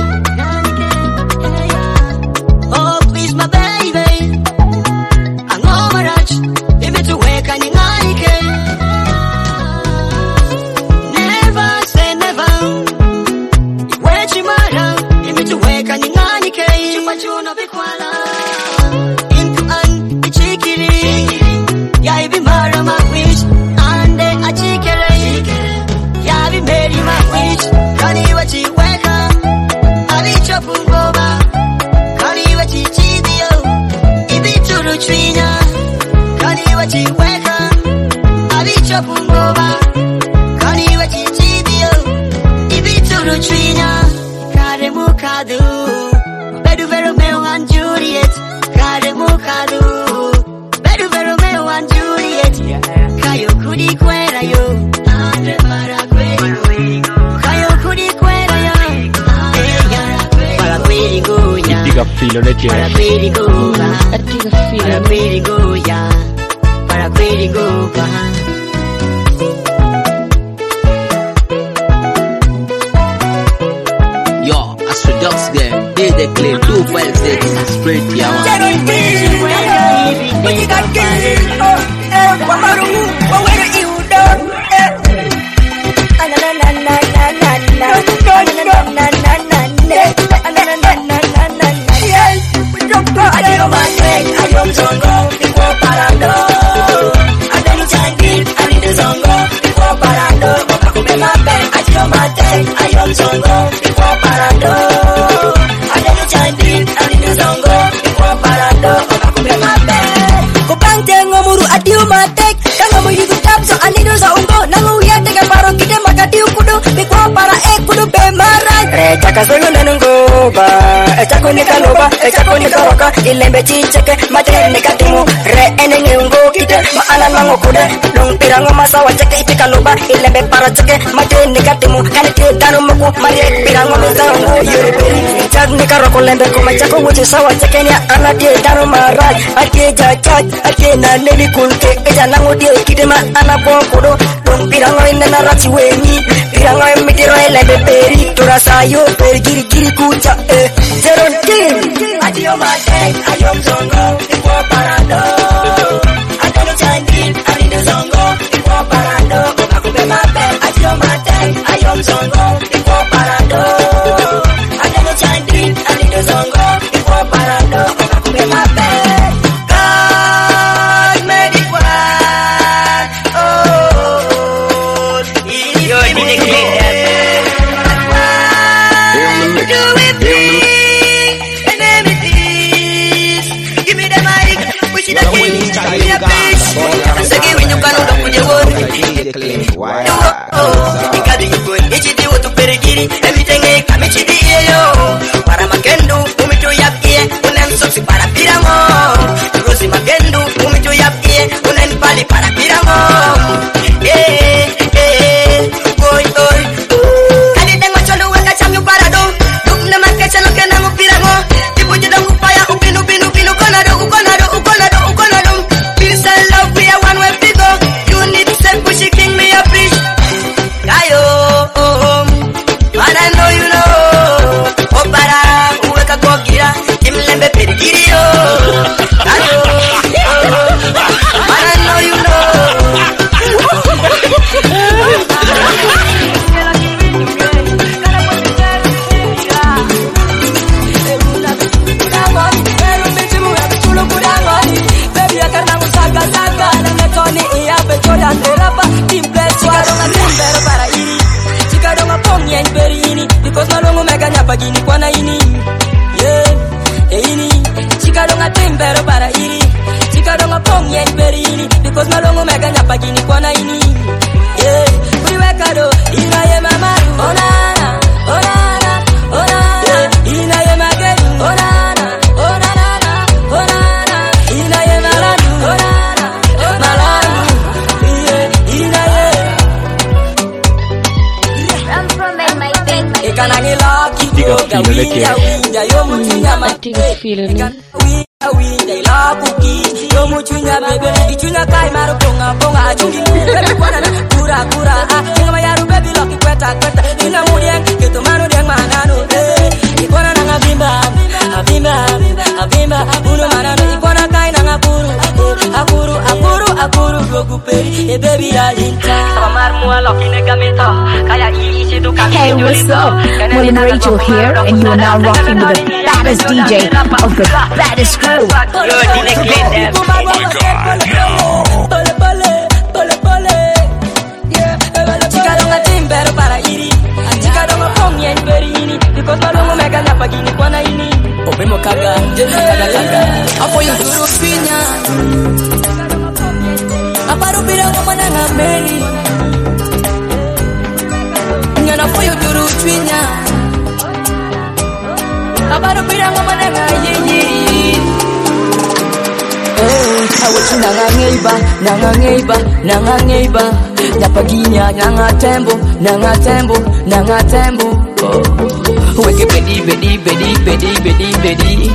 oh, please, my baby. I know my ranch. Give me to wake and you never say never. Where you mara? Give me to wake and you Chupachuno bikwala. Into an ichikiri. Ya be mara my wish. And then a chikere. Ya be mary my wish. Kani wachi weka. Ali chapungova. Kani wachi chidio. Ibi churu chwina. Kani wachi weka. Ali chapungova. Kani wachi chidio. Ibi churu chwina. Kare mukadu. Bedu Romeo and Juliet. Kare mukadu. Bedu Romeo and Juliet. Kayo kudi kwera yo. Andre para kweri go. Kayo kudi kwera yo. Para kweri go ya. Diga filo de che. Para kweri go. Para kweri go ya. Para kweri go pa. Yo, Astrodox gang, they declare 256 straight yawa. Chaka solo nanungo ba, chako nikaloba, chako nikaroka, ilembe chicheke, mate nikatimu, re ene ngeungo kite, maana nango kude, long pirango masawa cheke ipikaloba, ilembe para cheke, mate nikatimu, kanite danu muku, mare pirango mizango, yuripiri, chak nikaroko lembe kuma chako wuchi sawa cheke ni anate danu maraj, ake jachaj, ake na neli kulke, eja nango die kite ma anapokudo, long pirango inena rachi weni, pirango mitiro ilembe peri, turasayo per giri giri kucha Jerontin Adio mate ayom zongo Ipo parado Adano chandin Alido zongo Ipo parado Kakube mape Adio mate ayom zongo Ipo parado Adano chandin Alido zongo Ipo parado Kakube mape God made it one Oh Yo didn't get that do it, please, and then it is. Give me the mic, nyapa gini kwa na ini. Yeah, ini. Chika donga timbero para iri. Chika donga pong yen beri ini. Because malongo mega nyapa gini kwa na ini. Yeah, kuriweka do. Ina ye mamaru. Onana, onana, onana. Ina ye magenu. Onana, onana, onana. Ina ye maladu. Onana, maladu. Yeah, ina ye. I'm from my baby. Ikanangi lucky. Yoga winda winda yo muchunya mate. Winda ila kuki yo muchunya bebe. Ichunya kai maru ponga ponga. Chungi bebe kwana kura kura. Chunga yaru baby lucky kweta kweta. Ina muriang keto manu diang manano. Ikwana nanga bimba abimba abimba. Uno manano ikwana kai nanga kuru. Akuru akuru akuru gokuperi. Baby alinta. Samar mua lucky negamito. Kaya isi tu kaki. Hey, what's up? Mullen Rachel here, and you are now rocking with the baddest DJ of the baddest crew. Oh my God, no. Chica donga timbero para iri. Chica donga pong yen beri ini. Because malongo mega nyapa gini kwa na ini. Obemo kaga, kaga kaga. Apo yung turu pinya. Aparo pira mo mananga meri. Nyana po yung turu pinya. Aparo pira mo mananga yeyi. Hawachi nangangeiba, nangangeiba, nangangeiba. Nyapaginya, nangatembo, nangatembo, nangatembo. Weke bedi, bedi, bedi, bedi, bedi, bedi.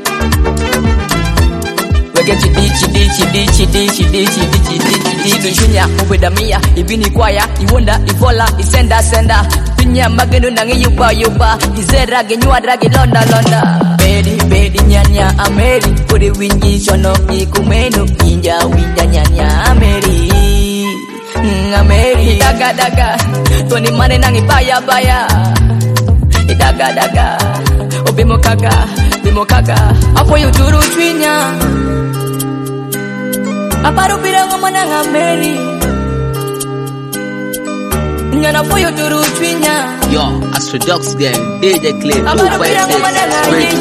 Weke chidi, chidi, chidi, chidi, chidi, chidi, chidi, chidi. Tunjunya, ubedamia, ibini kwaya, iwonda, ivola, isenda, senda. Pinya magenu nangi yuba, yuba. Izera, genyua, dragi, londa, londa. Bedi, bedi, nyanya, ameri. Kuri winji, shono, ikumenu. Inja, winja, nyanya, ameri. Ameri. Daga, daga. Toni mane nangi baya, baya. Daga, daga. Obimo kaga, bimo kaga. Apo yuturu chwinya. Aparo pirango manang ameri. Nyana po yuturu chwinya. Yo, Astrodox Gang, DJ Clay 256, Great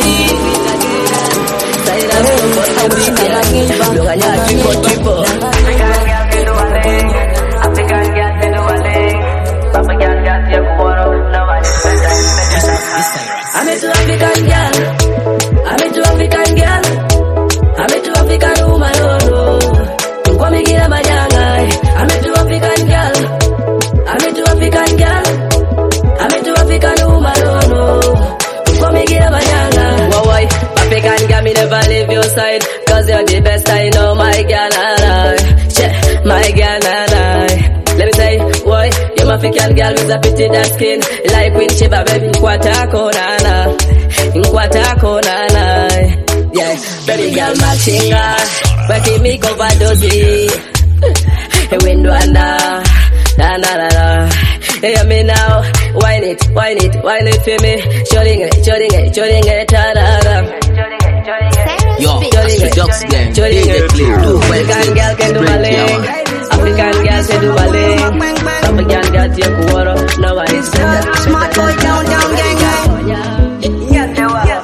I'm into African girl. I'm into African girl. I'm into African woman. Oh, come and get my young. I'm into African girl. I'm into African girl. I'm into African woman. Oh, come and get my young. Whoa, why? African girl, me never leave your side. Cause you're the best, I know, my girl. Yeah, my girl. Let me say, why? You're my African girl with a pretty dark skin. Like Queen Sheba, baby, Nkwatako nana. Nkwatako nana. Yeah, baby girl, machinga. But me overdose. Hey, window under. Na na na na. Hey, me now. Wine it, wine it, wine it for me. Showing it, showing it, showing it. Ta da da. Yo, Astrodox Gang, DJ Clay 256, African girl can do ballet. African girl can do ballet. African girl take water. Nobody said that. Smart boy down, down, gang, gang. Yeah,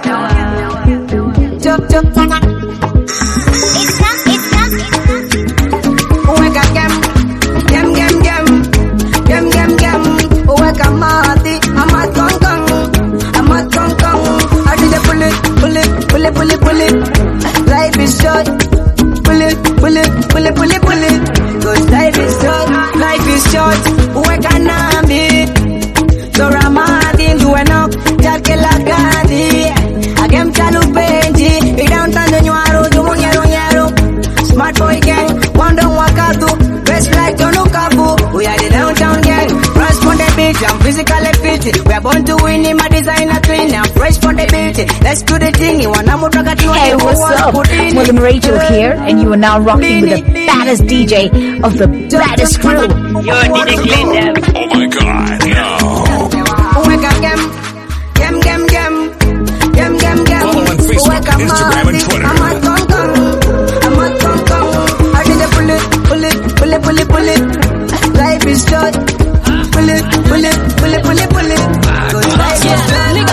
chop, chop, chop. Weka gem, gem, gem, gem, gem, gem, gem. Weka mati, amat kong kong, amat kong kong. I did a pull it, pull it, pull it, pull it, pull it. Life is short. Pull it, pull it, pull it, pull it, pull it. Cause life is short, life is short. Weka nami, so ramadi dueno, jake la gadi. Agem chalu penji, idam tando nyaro, dumu nyaro nyaro. Smart boy gang, wando wakatu, best like Jono Kabu. We are the downtown gang, fresh from the beat, I'm physically fit. We are born to win, in my designer clean, I'm fresh from the beat. Let's do the thing, you wanna move. Hey, what's up? Mullen Rachel here, and you are now rocking with the baddest DJ of the baddest crew. You're DJ Clay. Oh my God, no. Weka gem, gem, gem, gem, gem, gem, gem. Follow on Facebook, Instagram, and Twitter. Amat kong kong, amat kong kong. I did a pull it, pull it, pull it, pull it, pull it. Life is short. Pull it, pull it, pull it, pull it, pull it. Cause life is short.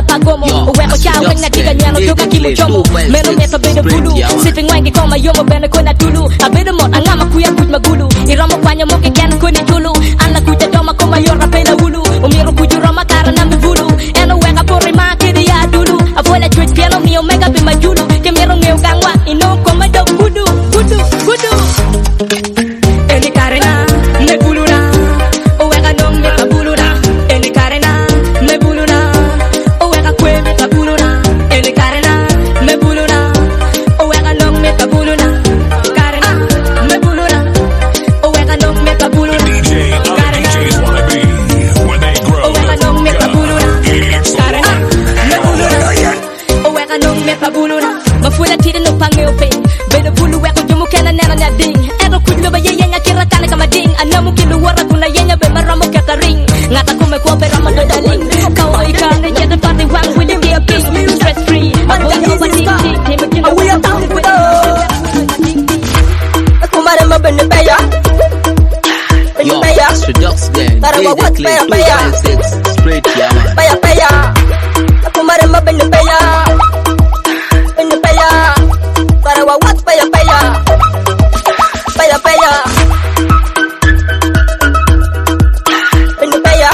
pagomo. Uweko chao kanya tiga nyano toka kimuchomo. Meno meta beda bulu. Sipping wangi koma yomo bena kona tulu. Abeda mot angama kuya kuj magulu. Iramo kwanya moke ken koni tulu. Ana kuja doma koma yora pena hulu. Umiro kuju roma kara nambi bulu. Eno weka pori ma kiri ya dulu. Avola twitch piano mi omega bima julu. Kemiro ngeo gangwa ino koma do kudu. Kudu, kudu. Eni karena me buluna. Uweka no me kabuluna. Eni karena me buluna. Uweka kwe me kabuluna. Eni karena me buluna. Uweka no me kabuluna. Karena me buluna. Uweka no me kabuluna. Karena DJs wanna be when they grow. uweka no me kabuluna. Karena me buluna. Uweka no me kabuluna. Mafula tiri no pange ope. Beda bulu weko jumu kena nena na ding. Ero kujlo ba yeye nya kira kane kama ding. Anamu kilu wara kuna yenya be maramo kata ring. Ngata kume kwa pe rama do daling. Kau ikane jeda party wang with the gear pink. Stress free. Abo yo ba ding ding. We are down with Kumare mabene beya. Yo, Astro Ducks gang. DJ Clay 256. Straight yeah. Beya beya. Kumare mabene beya. Bene beya. Para wa what beya beya. Beya beya. Bene beya.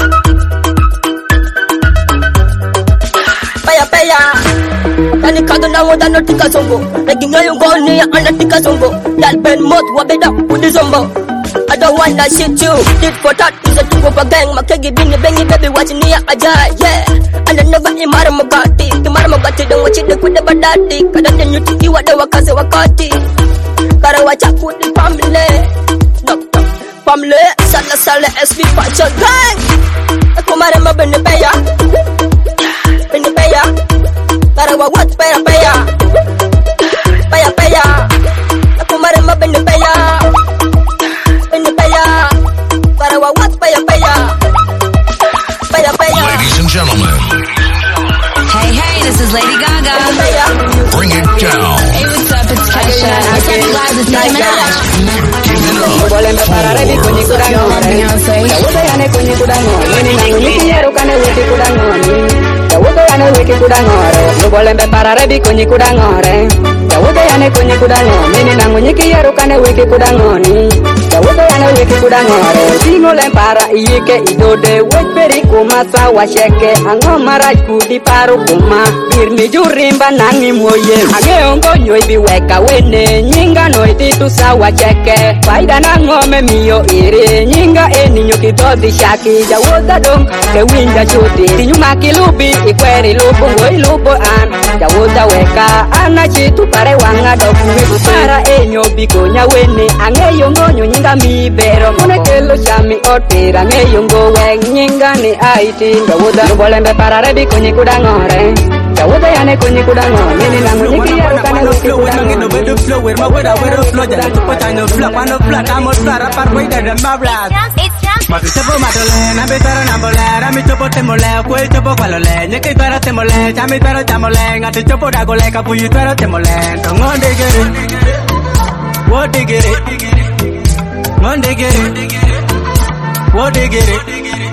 Beya beya. Tani kado na ngoda no tika songo. Lagi ngayon goni ya anda tika songo. Dal ben mot wa beda udi zombo. I don't wanna shit you. Did for that is a tungo pa gang. Makegi bini bengi baby watching me aja. Yeah. And I never imara magati. Imara magati don't watch it with the badati. Kada den you tiki wada wakase wakati. Kara wacha kuti family. No. Family. Sala sala SB Pacha gang. Kumare mabene beya. Bene beya. Kara wa what beya beya. Beya beya. Kumare mabene beya. Bene beya. Kara wa what beya beya. Beya beya. Ladies and gentlemen, Hey, hey, this is Lady Gaga. bring it down. Hey, what's up? It's Kesha. What's up, you guys? It's Nicki Minaj. Nyinga no ititu sawa cheke faida na ngome mio ire nyinga niño kitodi shaki jawota dong ke winja chuti tinyuma kilubi ikweri lupo ngoi lupo an jawota weka ana chitu pare wanga doku para enyo bikonya wene angeyo ngonyo nyinga mi bero mone kelo chami otira ngeyo ngo weng nyinga ni aiti jawota bolembe para rebi konyi kudangore jawota yane konyi kudangore nini nango nyiki ya ukane lupi kudangore flow with my way the flow that to put on the flow on the floor I'm a floor apart way that my blood Mati chopo matole na bitara na bole na mi chopo temole kwe chopo kwalole nyeke twara temole chami twara chamole ngati chopo dagole kapuyi twara temole ngonde gere what digere ngonde gere what digere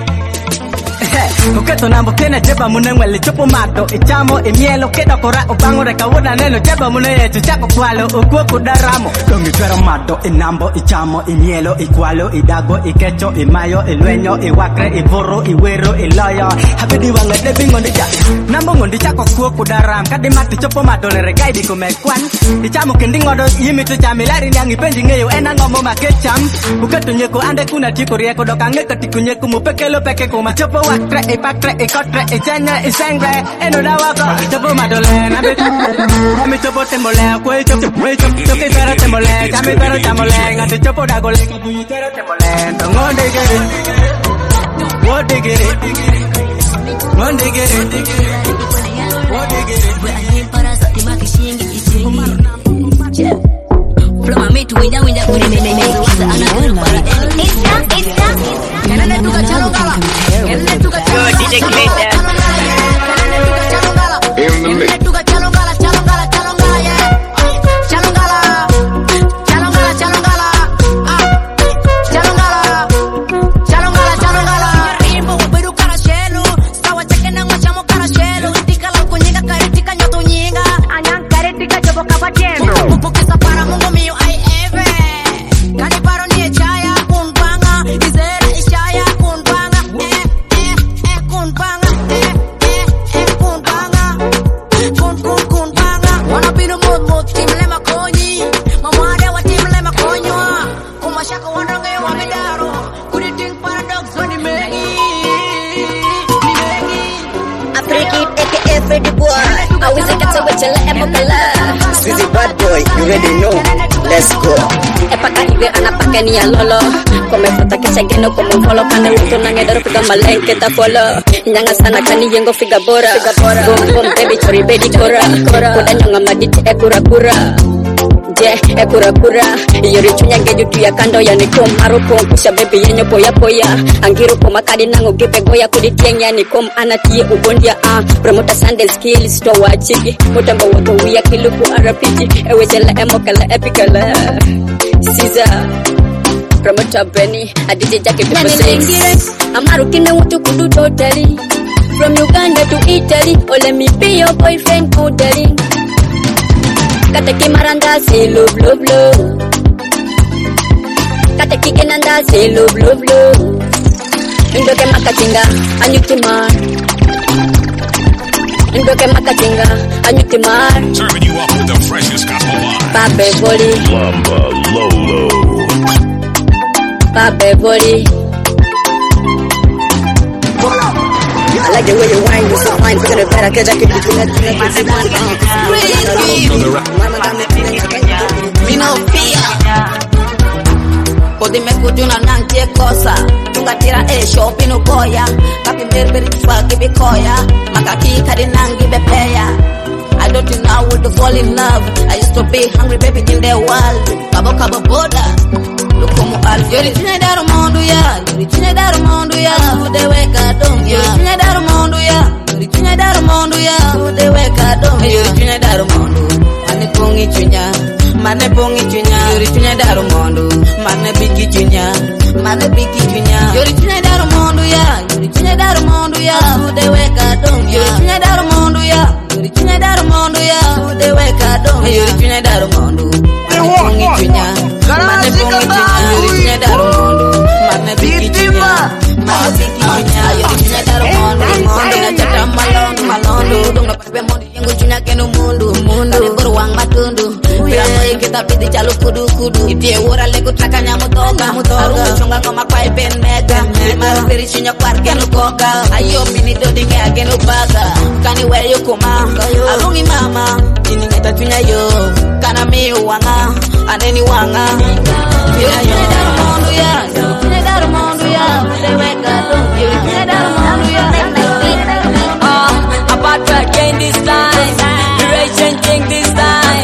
Uketo nambo kene jeba mune ngwele chopo mato Ichamo imielo kedo kora ubango reka wuda neno jeba mune yetu chako kwalo ukuo kudaramo Dongi twero mato inambo ichamo imielo ikwalo idago ikecho imayo iluenyo iwakre ivuru iweru iloyo Habidi wange debi ngondi ja Nambo ngondi chako kuo kudaram Kadi mati chopo mato le regai di kumekwan Ichamo kendi ngodo yimi tu chamilari Nyangi pendi ngeyo ena ngomo makecham Uketo nyeko ande kuna chiko rieko Dokange katiku nyeko mupekelo peke kuma chopo wakre ipakre ikotre ichenya isengre eno dawako chopo madole na bit mi chopo temole kwe chopo choke tera temole chami tera chamole ngati chopo dagole kabuyi tera temole ngonde gere wode gere ngonde gere wode gere para satima kishingi ichiri Flow mami tu winda kuri meme waza ana para it's Kenene tuka chalo gala Kenene tuka chalo gala DJ Clay in the mix tuka chalo gala yeah Chalo gala Rimbo beru cara chelo Stawa cheke na ngachamo cara chelo pretty boy. I was a cat with a lemon. Susie bad boy, you already know. Let's go. Epakaibe anapakenia lolo. Come fota que chegeno como un polo kane muto nangedoro figa malenke ta polo. Nyanga sana kani yengo figa bora. Boom boom baby chori baby kora. Koda nyanga maditi ekura kura. Je ekura kura. Yori chunya gejutu ya kando ya nikom harukom pusha baby yenyo poya poya. Angiru koma kadi nango gipe goya kuditieng ya nikom anatie ubondia promoter sandal skills to wachiki. Mutamba woto wiya kiluku RPG. Ewejela emokala epikala. Caesar promoter Benny, a DJ Jackie People Sings. I'm looking at what to do totally. From Uganda to Italy, oh let me be your boyfriend totally. Kataki Maranda say love love love. Kataki Genanda say love love love. Indoke Makatinga, Anyutimar. Indoke Makatinga, Anyutimar. Serving you up with the freshest gospel vibes. Babe Boli. Lamba Lolo. Babe Boli. I like the way you whine, you're so fine. Forget it better, cause I can do that. Me no fear. Pode me kujuna nantie kosa. Tungatira shopping ukoya. Kapi merberi twagi bikoya. Makaki kadi nangi bepeya. I don't think I would fall in love. I used to be hungry baby in the world. Kabo kabo boda. Look como al. Yori chine daru mondu ya. Yori chine daru mondu ya. Ude weka dom ya. Yori chine daru mondu ya. Yori chine daru mondu ya. Ude weka dom ya. Yori chine daru mondu. Mane pongi chunya. Mane pongi chunya. Yori chine daru mondu. Mane bigi chunya. Mane bigi chunya. Yori chine daru mondu ya. Yori chine daru mondu ya. Ude weka dom ya. Yori chine daru mondu ya. Yori chine daru mondu ya. Ude weka dom ya. Yori chine daru mondu. Mane pongi chunya. Mane pongi chunya. Yori chine daru mondu. Mane bigi chunya. Mane bigi chunya. Yori chine daru mondu. Mondu na chata malondu. Malondu. Dong na pepe mondu yengu chunya kenu mundu. Mundu. Kani beruang matundu. Pirama kita piti chalu kudu kudu. Itie ura legu trakanya mutoga. Aru kuchunga ngoma kwa ipen mega. Maru piri chinya kwarke nukoga. Ayo mini dodi nge again ubaga. Kani where you kuma. Arungi mama. Ini ngeta chunya yo. Kana mi uwanga. Aneni wanga. Yori chine daru mondu ya. Yori chine daru mondu ya. Deweka dong. Yori chine daru mondu ya. About to gain this time. The right changing this time.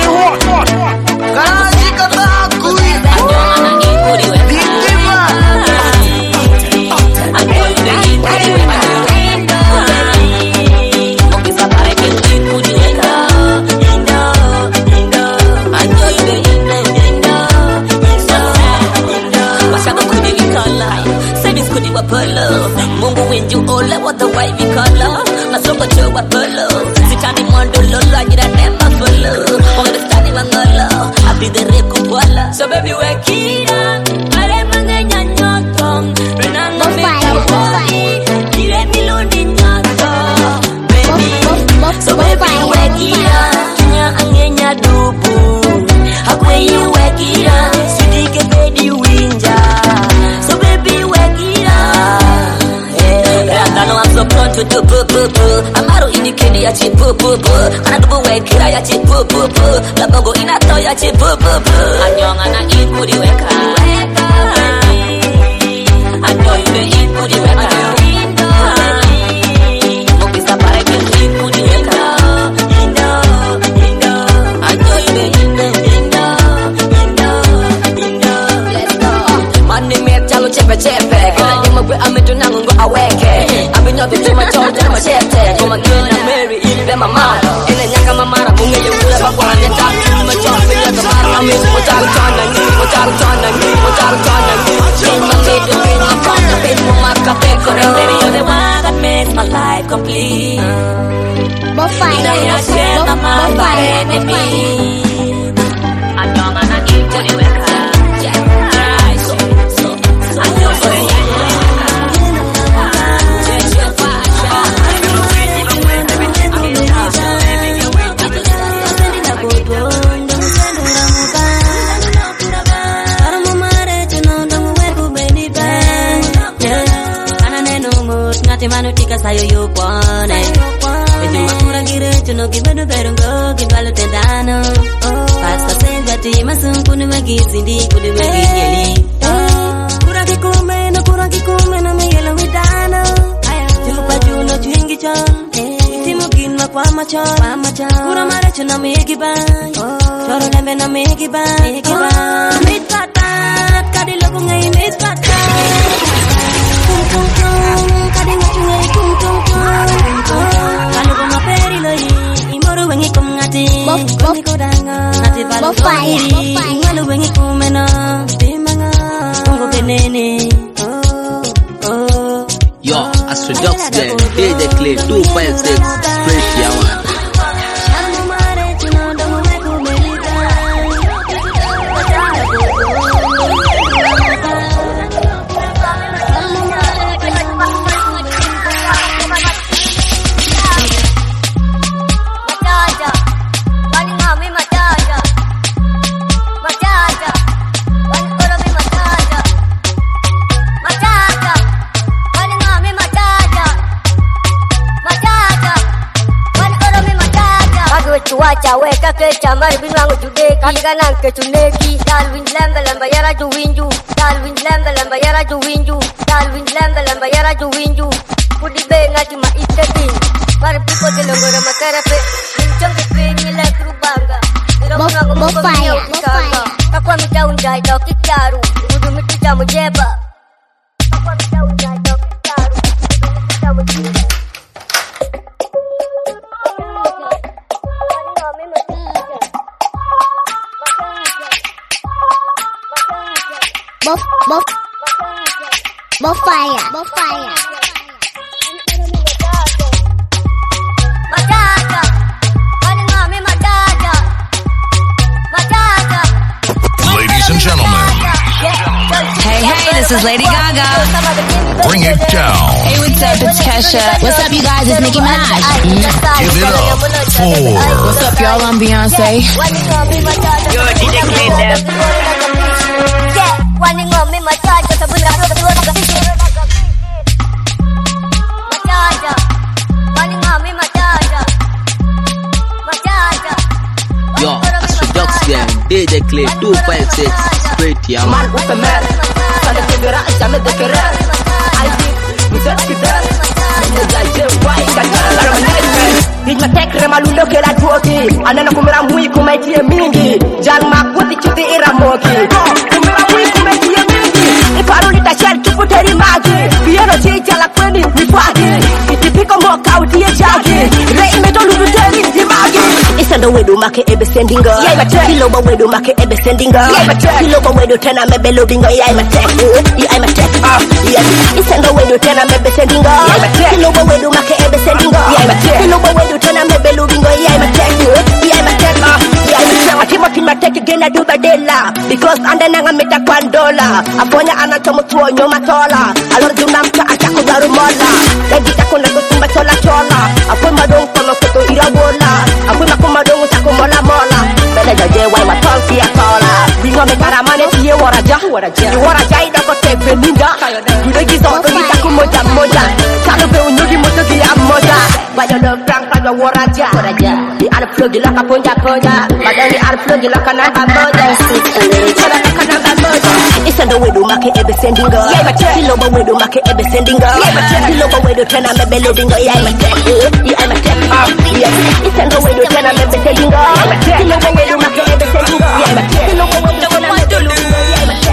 Mungu winju ole what the wavy color. Masoko chowa polo. Sitani mondo lolo ajira nemba polo. Understanding mangolo. Happy the reku wala. So baby wake it up. Pare mangenya nyotong. Renanga mika wali. Kire milundi nyoto. Baby. So baby wake it up. Kinya angenya dubu. Hakwe you wake it up. Sudike baby winja. So baby wake it up. I know I'm so prone to do boo boo boo. Amaru inikeni ya chi boo boo boo. Kana dubu wekira ya chi boo boo boo. Labogo inato ya chi boo boo boo. Anyonga na ikuri weka. Anyo ibe ikuri weka. Mokisa pare ke ikuri weka. Anyo ibe let's go. Mani me chalo chepe chepe. Kana nyuma kwe ametu nangungo aweke. Abinyoto chuma chote na machete. Kuma kena Mary ibe mama. Ine nyaka mamara bunge yungula bakwa nyata. Chuma chote nyaka mara. Ami mocharu chana ngi. Mocharu chana ngi. Mocharu chana ngi. Chuma midu kina kona. Pin mumaka peko. Baby you're the one that makes my life complete. Ina ya shena mama enemy. Anyonga na ikuri weka. Manu tika sayo yo kwane. Eti chuno gibano berongo gibalo tendano. Pasta senga ti masun kunu magizindi kunu magiyeli. Kurang kikume na miyelo midano. Jupa juno juingi chon. Timugin makwa machon. Kurang mara chuno miyegibay. Choro lembe na miyegibay. Mit patat kadi loko ngay mit patat. Kum kum kum kadi ngachu ngay kum kum kum. Kalau kau ngaperi loi, imoro wengi kum ngati. Wengi kau danga, ngati balu kiri. Walu wengi kumena, timanga. Tunggu kenene. Yo, Astrodox Gang, DJ Clay 256, straight yaman. Cuaca weka ke camar binang judeki kanan ke cuneki dalwin lamba yara juwinju dalwin lamba yara juwinju dalwin lamba yara juwinju kudi benga cuma iteti par pipo de longora makarape minchong ke penile krubanga bofaya takwa mitaunjai dokitaru kudu mitu jamu jeba takwa mitaunjai dokitaru kudu mitu jamu jeba. Bofaya. Ladies and gentlemen. Hey, this is Lady Gaga. Bring it down. Hey, what's up? It's Kesha. What's up, you guys? It's Nicki Minaj. Give it up for. What's up, y'all? I'm Beyonce. Yo, DJ Clay. Yo, Astrodox Gang, DJ Clay 256, straight yaman. Sana kebera sana dekera. Aldi bisa kita. Menjaje wai kacang menene. Hikma tek remalundo kela duoki. Anana kumera mui kumaiti mingi. Jal makuti chuti iramoki. Kumera mui kumaiti mingi. Iparuni tashel chuputeri magi. Piano chicha la kweni nifagi. Itipiko moka utie chagi. Rei meto luluteri nifagi. Isando wedu make ebe sendinga. Kiloba wedu make ebe sendinga. Kiloba wedu tena mebe lobinga. Yai matek. Yai matek. Isando wedu tena mebe sendinga. Kiloba wedu make ebe sendinga. Kiloba wedu tena mebe lobinga. Yai matek. Yai matek. Tima take again I do badela. Because anda nanga meta kwandola. Aponya anatomo tuonyo matola. Alor junamka ataku garumola. Lagi takuna kutumba chola chola. Apoy madong kono kuto irabola. Apoy makumadong utako mola mola. Bele jaje wai matonki atola. Bingo me karamane tiye waraja. Waraja idako tebe ninja. Yudegi zoto itaku moja moja. Kalu be unyugi mutugi ya moja. Bayo love frank kayo waraja. Di ana plug laka ponja ponja. Badani ana plug laka nanga moja. Chola laka nanga moja. Isando wedu make ebe sendinga. Kiloba wedu make ebe sendinga. Kiloba wedu tena mebe lobinga. Yai matek. Yai matek. Isando wedu tena mebe sendinga. Kiloba wedu make ebe sendinga. Kiloba wedu tena mebe lobinga. Yai matek.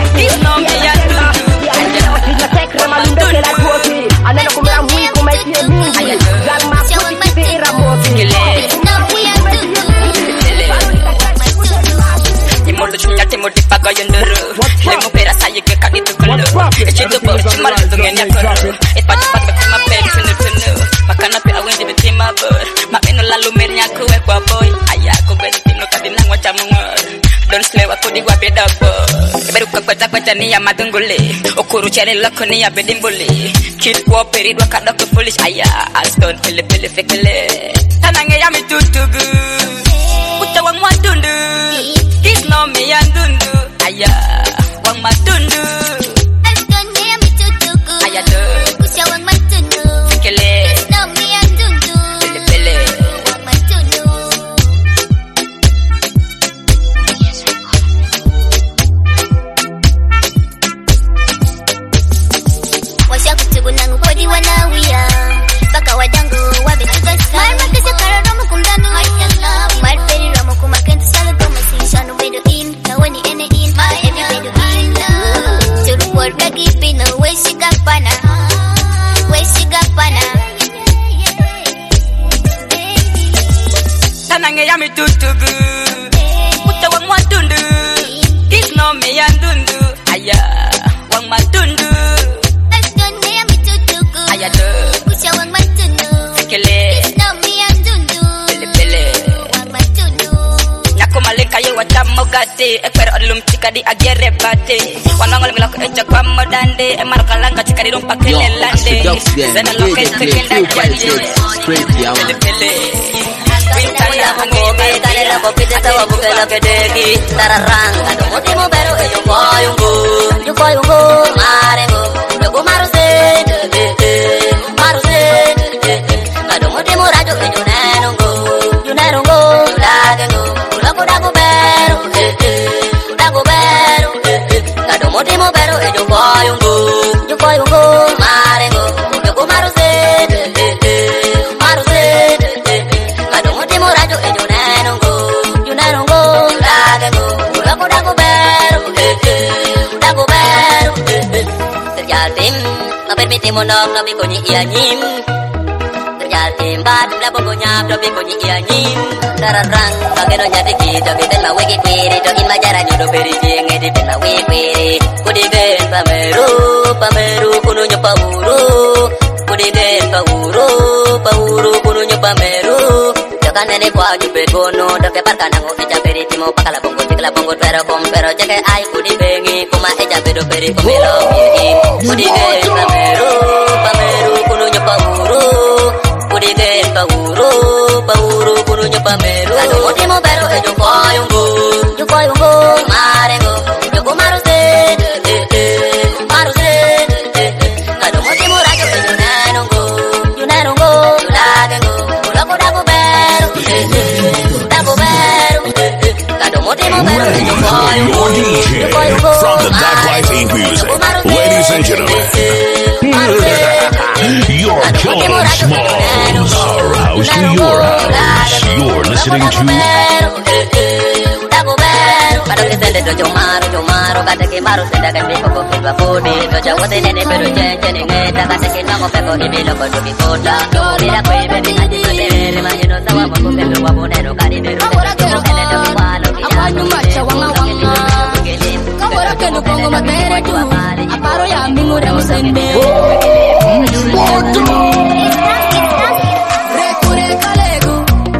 Matek remalundo kela duoki. Anana kumera mui kumaitie mingi. Galma kuti tipi iramoki. Imolo chunya temo tipaga yondoro. Lemo pera saye ke kaditu kolo. Echido bo chumal dungenya koro. Etpat ma pera tunu. Makana pe awen de tema bor. Makeno lalu mernya ku e kwa boy. Aya ko bedu tino kadinang wacha mungor. Don't slay aku di wabe dabo. Beru kwa ni ya madungule. Okuru chane lako ni ya bedimbule. Kid kwa peri dwa kadok foolish. Aya Alston pele fekele. Tanange ya mitutugu. Uta wang madundu. This no me andundu. Aya wang madundu. Alston ya mitutugu. Aya do. Uta wang madundu. Fekele. This no me andundu. Pele. Wang madundu. nange ya mi tutugu. Uta wang matundu. Kiss no me andundu. Aya, wang matundu. Astonde ya mi tutugu. Aya do. Uta wang matundu. Sekele. Kiss no me andundu. Pele pele. Wang matundu. Nako malika ye watamu gati. Ekwere odilum chika di agere bate. Wanangol miloko echa kwa modande. Emaro kalanga chika di rumpa kele lande. Zena loke tekinda kwenye. Pele pele. Kuya pungobe kanela kopite tawa bukela kedegi tararang ado motimo bero ejo koyungo yukoyungo marengo yogo maruse maruse ado motimo rajo ejo nenongo yunenongo lagengo ulako dago bero ado motimo bero ejo koyungo yukoyungo marengo yogo maruse permitimo nok no biko ni ianyim terjadi bat la bobonya do biko ni ianyim dararang bageno nyati kita biten ma wegi kwiri do in majara nyodo beri jenge di bena wegi kwiri kudigen pameru kuno nyopawuru kudigen pawuru kuno nyopameru jakan nene kwa nyubet bono do ke parkanango eja beri timo pakala bongo tikla bongo pero kompero jeke ai kudibengi kuma eja bedo beri komelo yegi kudigen pameru kuno nyopawuru kudigen pawuru kuno nyopameru ado motimo bero ejo koyungo marengo yogo maruse ado motimo rajo ejo nenongo lagengo ulako dago bero ado motimo bero ejo koyungo From the Dark Life Ain't Music, ladies and gentlemen, you're killing smalls. Our house to your house. You're listening to Jomaro kata ke maru sedakan di pokok kita bodi to jago nene pero jenjene ngeta kata ke nango peko ibi loko tuki kota mira kwe bebe ati to dere manyo sawa mako peko wa bonero kari deru Kabora que no pongo matere tu aparo ya mingure musende Rekure kalegu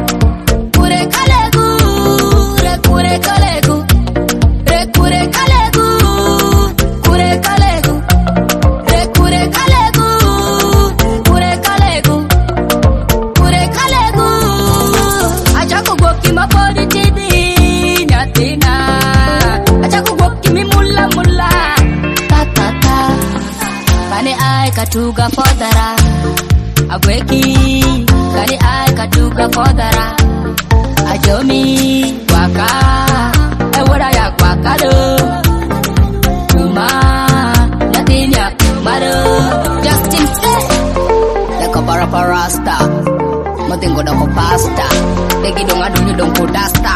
Achaku goki mapodi tidi nyatina Achaku goki mi mulla ta Kani ai katuga fodara Agweki Kani ai katuga fodara Ajomi waka Ewara ya waka do Cuma Nyatinya kumaro Justin say Leko para-parasta Matinggo dong ko pasta Degi dong adunyo dong ko dasta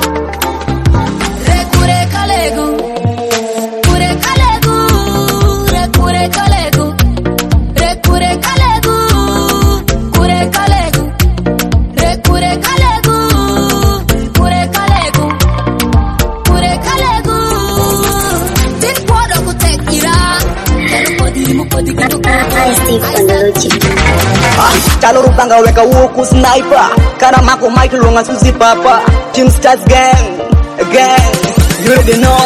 Rekure kalegu Calo rupanga weka woku sniper Kana mako mic longa susi papa Team Stars gang You already know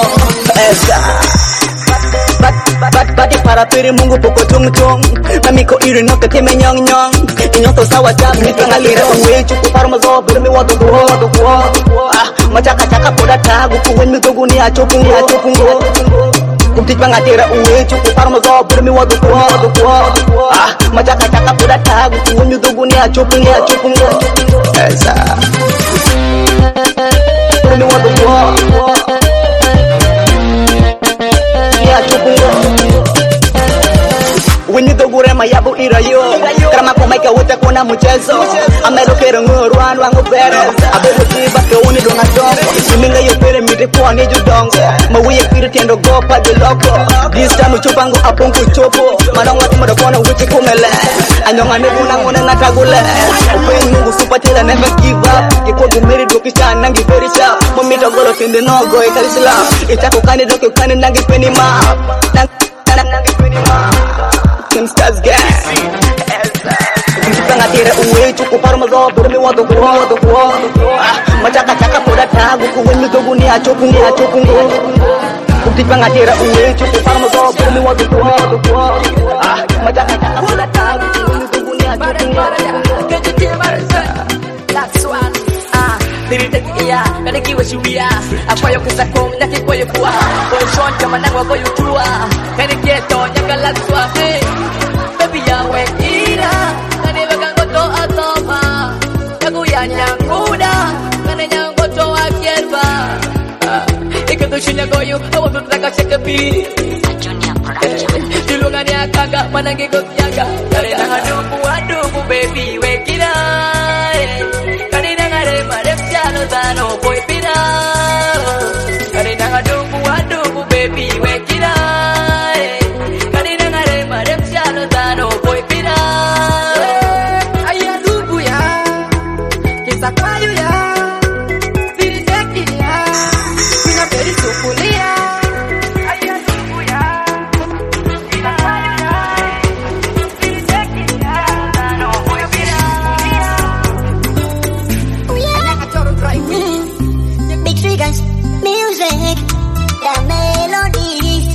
Badi para pere mungu poko chung Mamiko iri no ke teme nyong Inyoto sawa jab nitanga lira Uwe chuku parmazo birmi watu kuho Machaka chaka poda tagu Kuwen mitogu ni achopungo Kumtit pangatira uwe chuku parmazo birmi watu kuho Machaka chaka poda tagu Kuwen mitogu ni achopungo Esa Birmi watu kuho Winnie the Gurema Yabu Irayo Krama Komaika Wita Kona Muchezo Amelo Kero Nguruan Wangu Perez Abelo Kiba Keuni Dunga Dongo Siminga Yopere Mite Kwa Niju Dongo Mawiye Piri Tiendo Gopa De Loco This time Uchupangu Apungu Chopo Manonga Tumada Kona Wichi Kumele Anyonga Nebuna Ngone Natagule Open Mungu Super Tila Never give up Ki ko gumeri do kicha nangi very sharp. Mommy to golo tinde no go e kalisla. Ita ko kane do ke kane nangi penny ma. Nangi penny ma. Kim stars gang. Tanga tira uwe chuku parmazo burmi wado kuwa. Machaka chaka poda tagu kuwenyu dogu ni achokungo. Tanga tira uwe chuku parmazo burmi wado kuwa. Machaka chaka poda tagu kuwenyu dogu ni achokungo. Black Swan, Niritekia, Kanikiwa Shubia, Apoyo Kisakom, Nakikoyo Kua, Boshon, Kamanangwa Koyutua, Kaniketo, Yakalatswa, hey, Baby Yawe, Ira, Kanivakangoto Atoma, Yaguyan Yanguda, Kanyangoto Akierba, Ikatushinya Goyu, I want to take a check a beat. Tulunganya Kaga, Manangigo Yaga, Karina Adubu, baby, wake it up. No boy pira Karina adubu baby wake it up Karina ngare marem chalo no boy pira Ay adubu ya Kisa kwayo ya Diri teki ya Pina peri sukulia Ay adubu ya Kisa kwayo ya Diri teki ya No boy pira Big triggers, music, the melodies.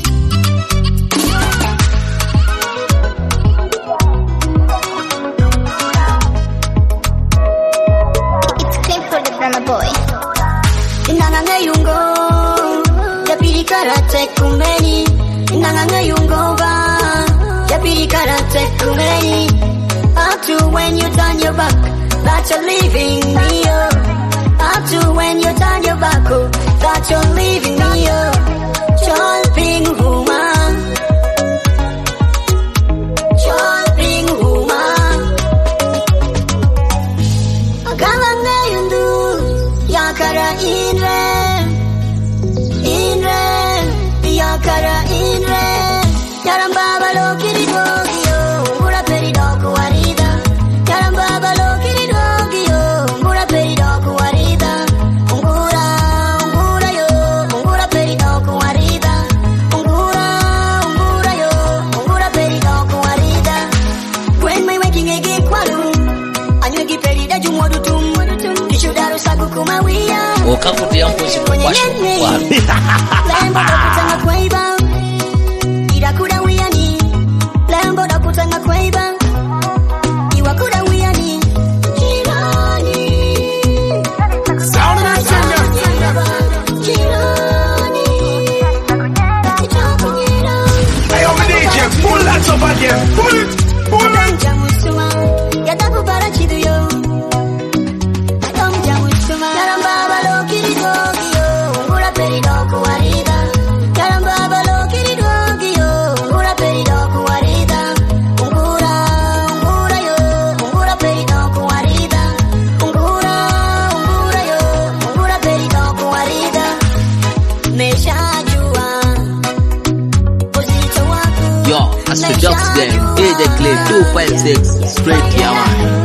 It's clean for the drama boy. Inanganga yungo, yapiri karate kumeni. Inanganga yungo ba, yapiri karate kumeni. Up to when you turn your back, that you're leaving me, oh. Up to when you turn your back, oh, that you're leaving me, oh. Jumping woman, jumping woman. Agalanga yundu, yakara inre, yakara inre. Yaramba lo kirigo yo, mura perido kuarida. Yaramba lo kirigo yo, mura perido kuarida. Okafuti yangu sikukwasho wapi Lembo da kutanga kwaiba Irakuda wiyani Lembo da kutanga kwaiba Iwakuda wiyani Jirani Sound of Jirani Hey, over DJ, pull that up again. Pull it. Adanja musuma Yadaku bara chiduyo Adanja musuma Yaramba balo kiridogiyo Ngura peridoku warida Yaramba balo kiridogiyo Ngura peridoku warida Ngura yo Ngura peridoku warida Ngura yo Ngura peridoku warida Meshajua Uzito waku Yo, Astro Ducks Gang, DJ Clay 256, straight Yaman.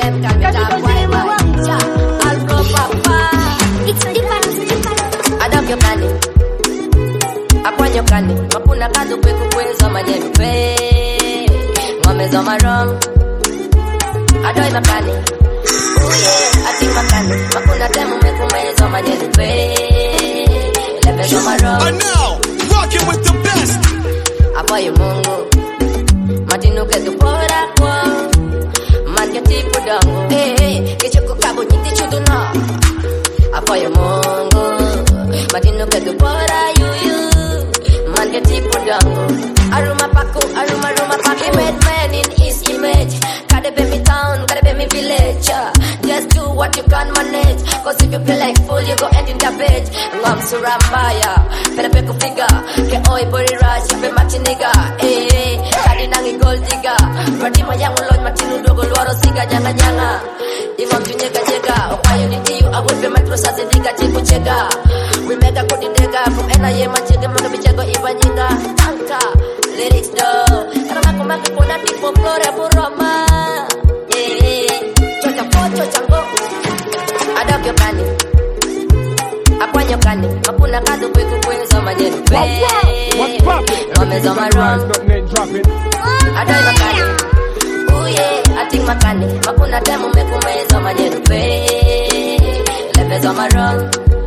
Adavyokani akwanyokani makuna kazi kwekukweza manyepe ngomeza marong adoi makani ati makani makuna temu mekumeza manyepe lebezo marong. And now, rocking with the best. Apoyo Mungu matinuke tupora kwa marketi pudango kichuku kabu nyiti chuduna. Apoyo Mungu matinuke tupora yuyu marketi pudango. Aruma paku he made man in his image. Gotta be me town, gotta be me village. Just do what you can manage. Cause if you play like fool, you go end in the page. Ngam surambaya, pera peku figa. Ke oi bori rush, pe mati nigga. Kadi nangi gold digga. Radi mayang ulot mati nudogo luaro siga janga janga. Imam junyega jega, okayo ni diyu agul pe matro sa diga jiku chega. We make a kodi dega, from NIA machega mga bichago ibanyinga. Tanka, lyrics do. Karena kumaki kuna tipo flore buroma. Chocha pocho chango. Ada Agyo kani Akwanyo kani Makuna kadu kweku kwenzo manyeru Ngomeza maron Adoi makani Uye ating makani Makuna demu mekumeza manyeru Lepeza maron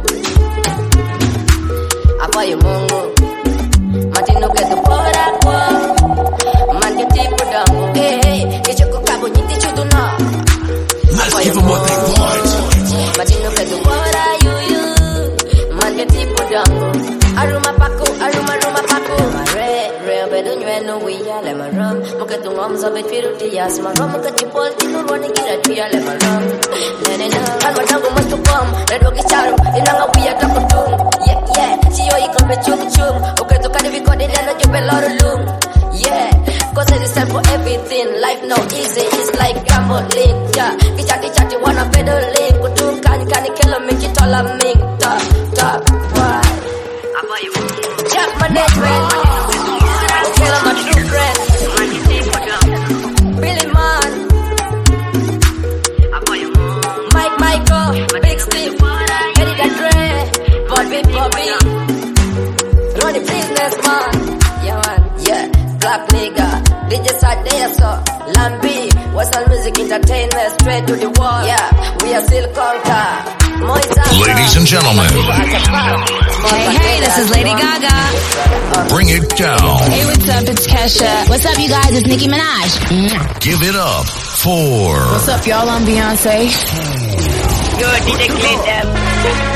Apayo mungu Matinuke tupora kwa Manke tipu dangu Kichoko kabo nyiti chuduna Let's give them what they want. Matinuke tupora yuyu Manke tipu dangu Aruma paku Mare bedu nywenu wiya lema rum Muke tungomza betfiru tiyas marom Muke chipol tinurwani gira tiya lema rum Nene na Kalma tangu mastu kom Redo kicharu Inanga wiya takutung Yeah Chiyo ikombe chung Uke tukani vikodi neno jube loro lung Yeah Cause it is time for everything Life no easy It's like gambling Yeah Kichati wanna pedaling Kutung kani kilo mingi tola ming Top Why Jack management Kill my true friend Billy Man Michael Big Steve Eddie the Dre Bobby Ronnie Businessman Yeah man Yeah Black nigga DJ Sadea so Lambi Western Music Entertainment Straight to the wall Yeah We are still conquer Ladies and gentlemen. Hey, this is Lady Gaga. Bring it down. Hey, what's up? It's Kesha. What's up, you guys? It's Nicki Minaj. Give it up for... What's up, y'all? I'm Beyonce. Yo, DJ Clinton.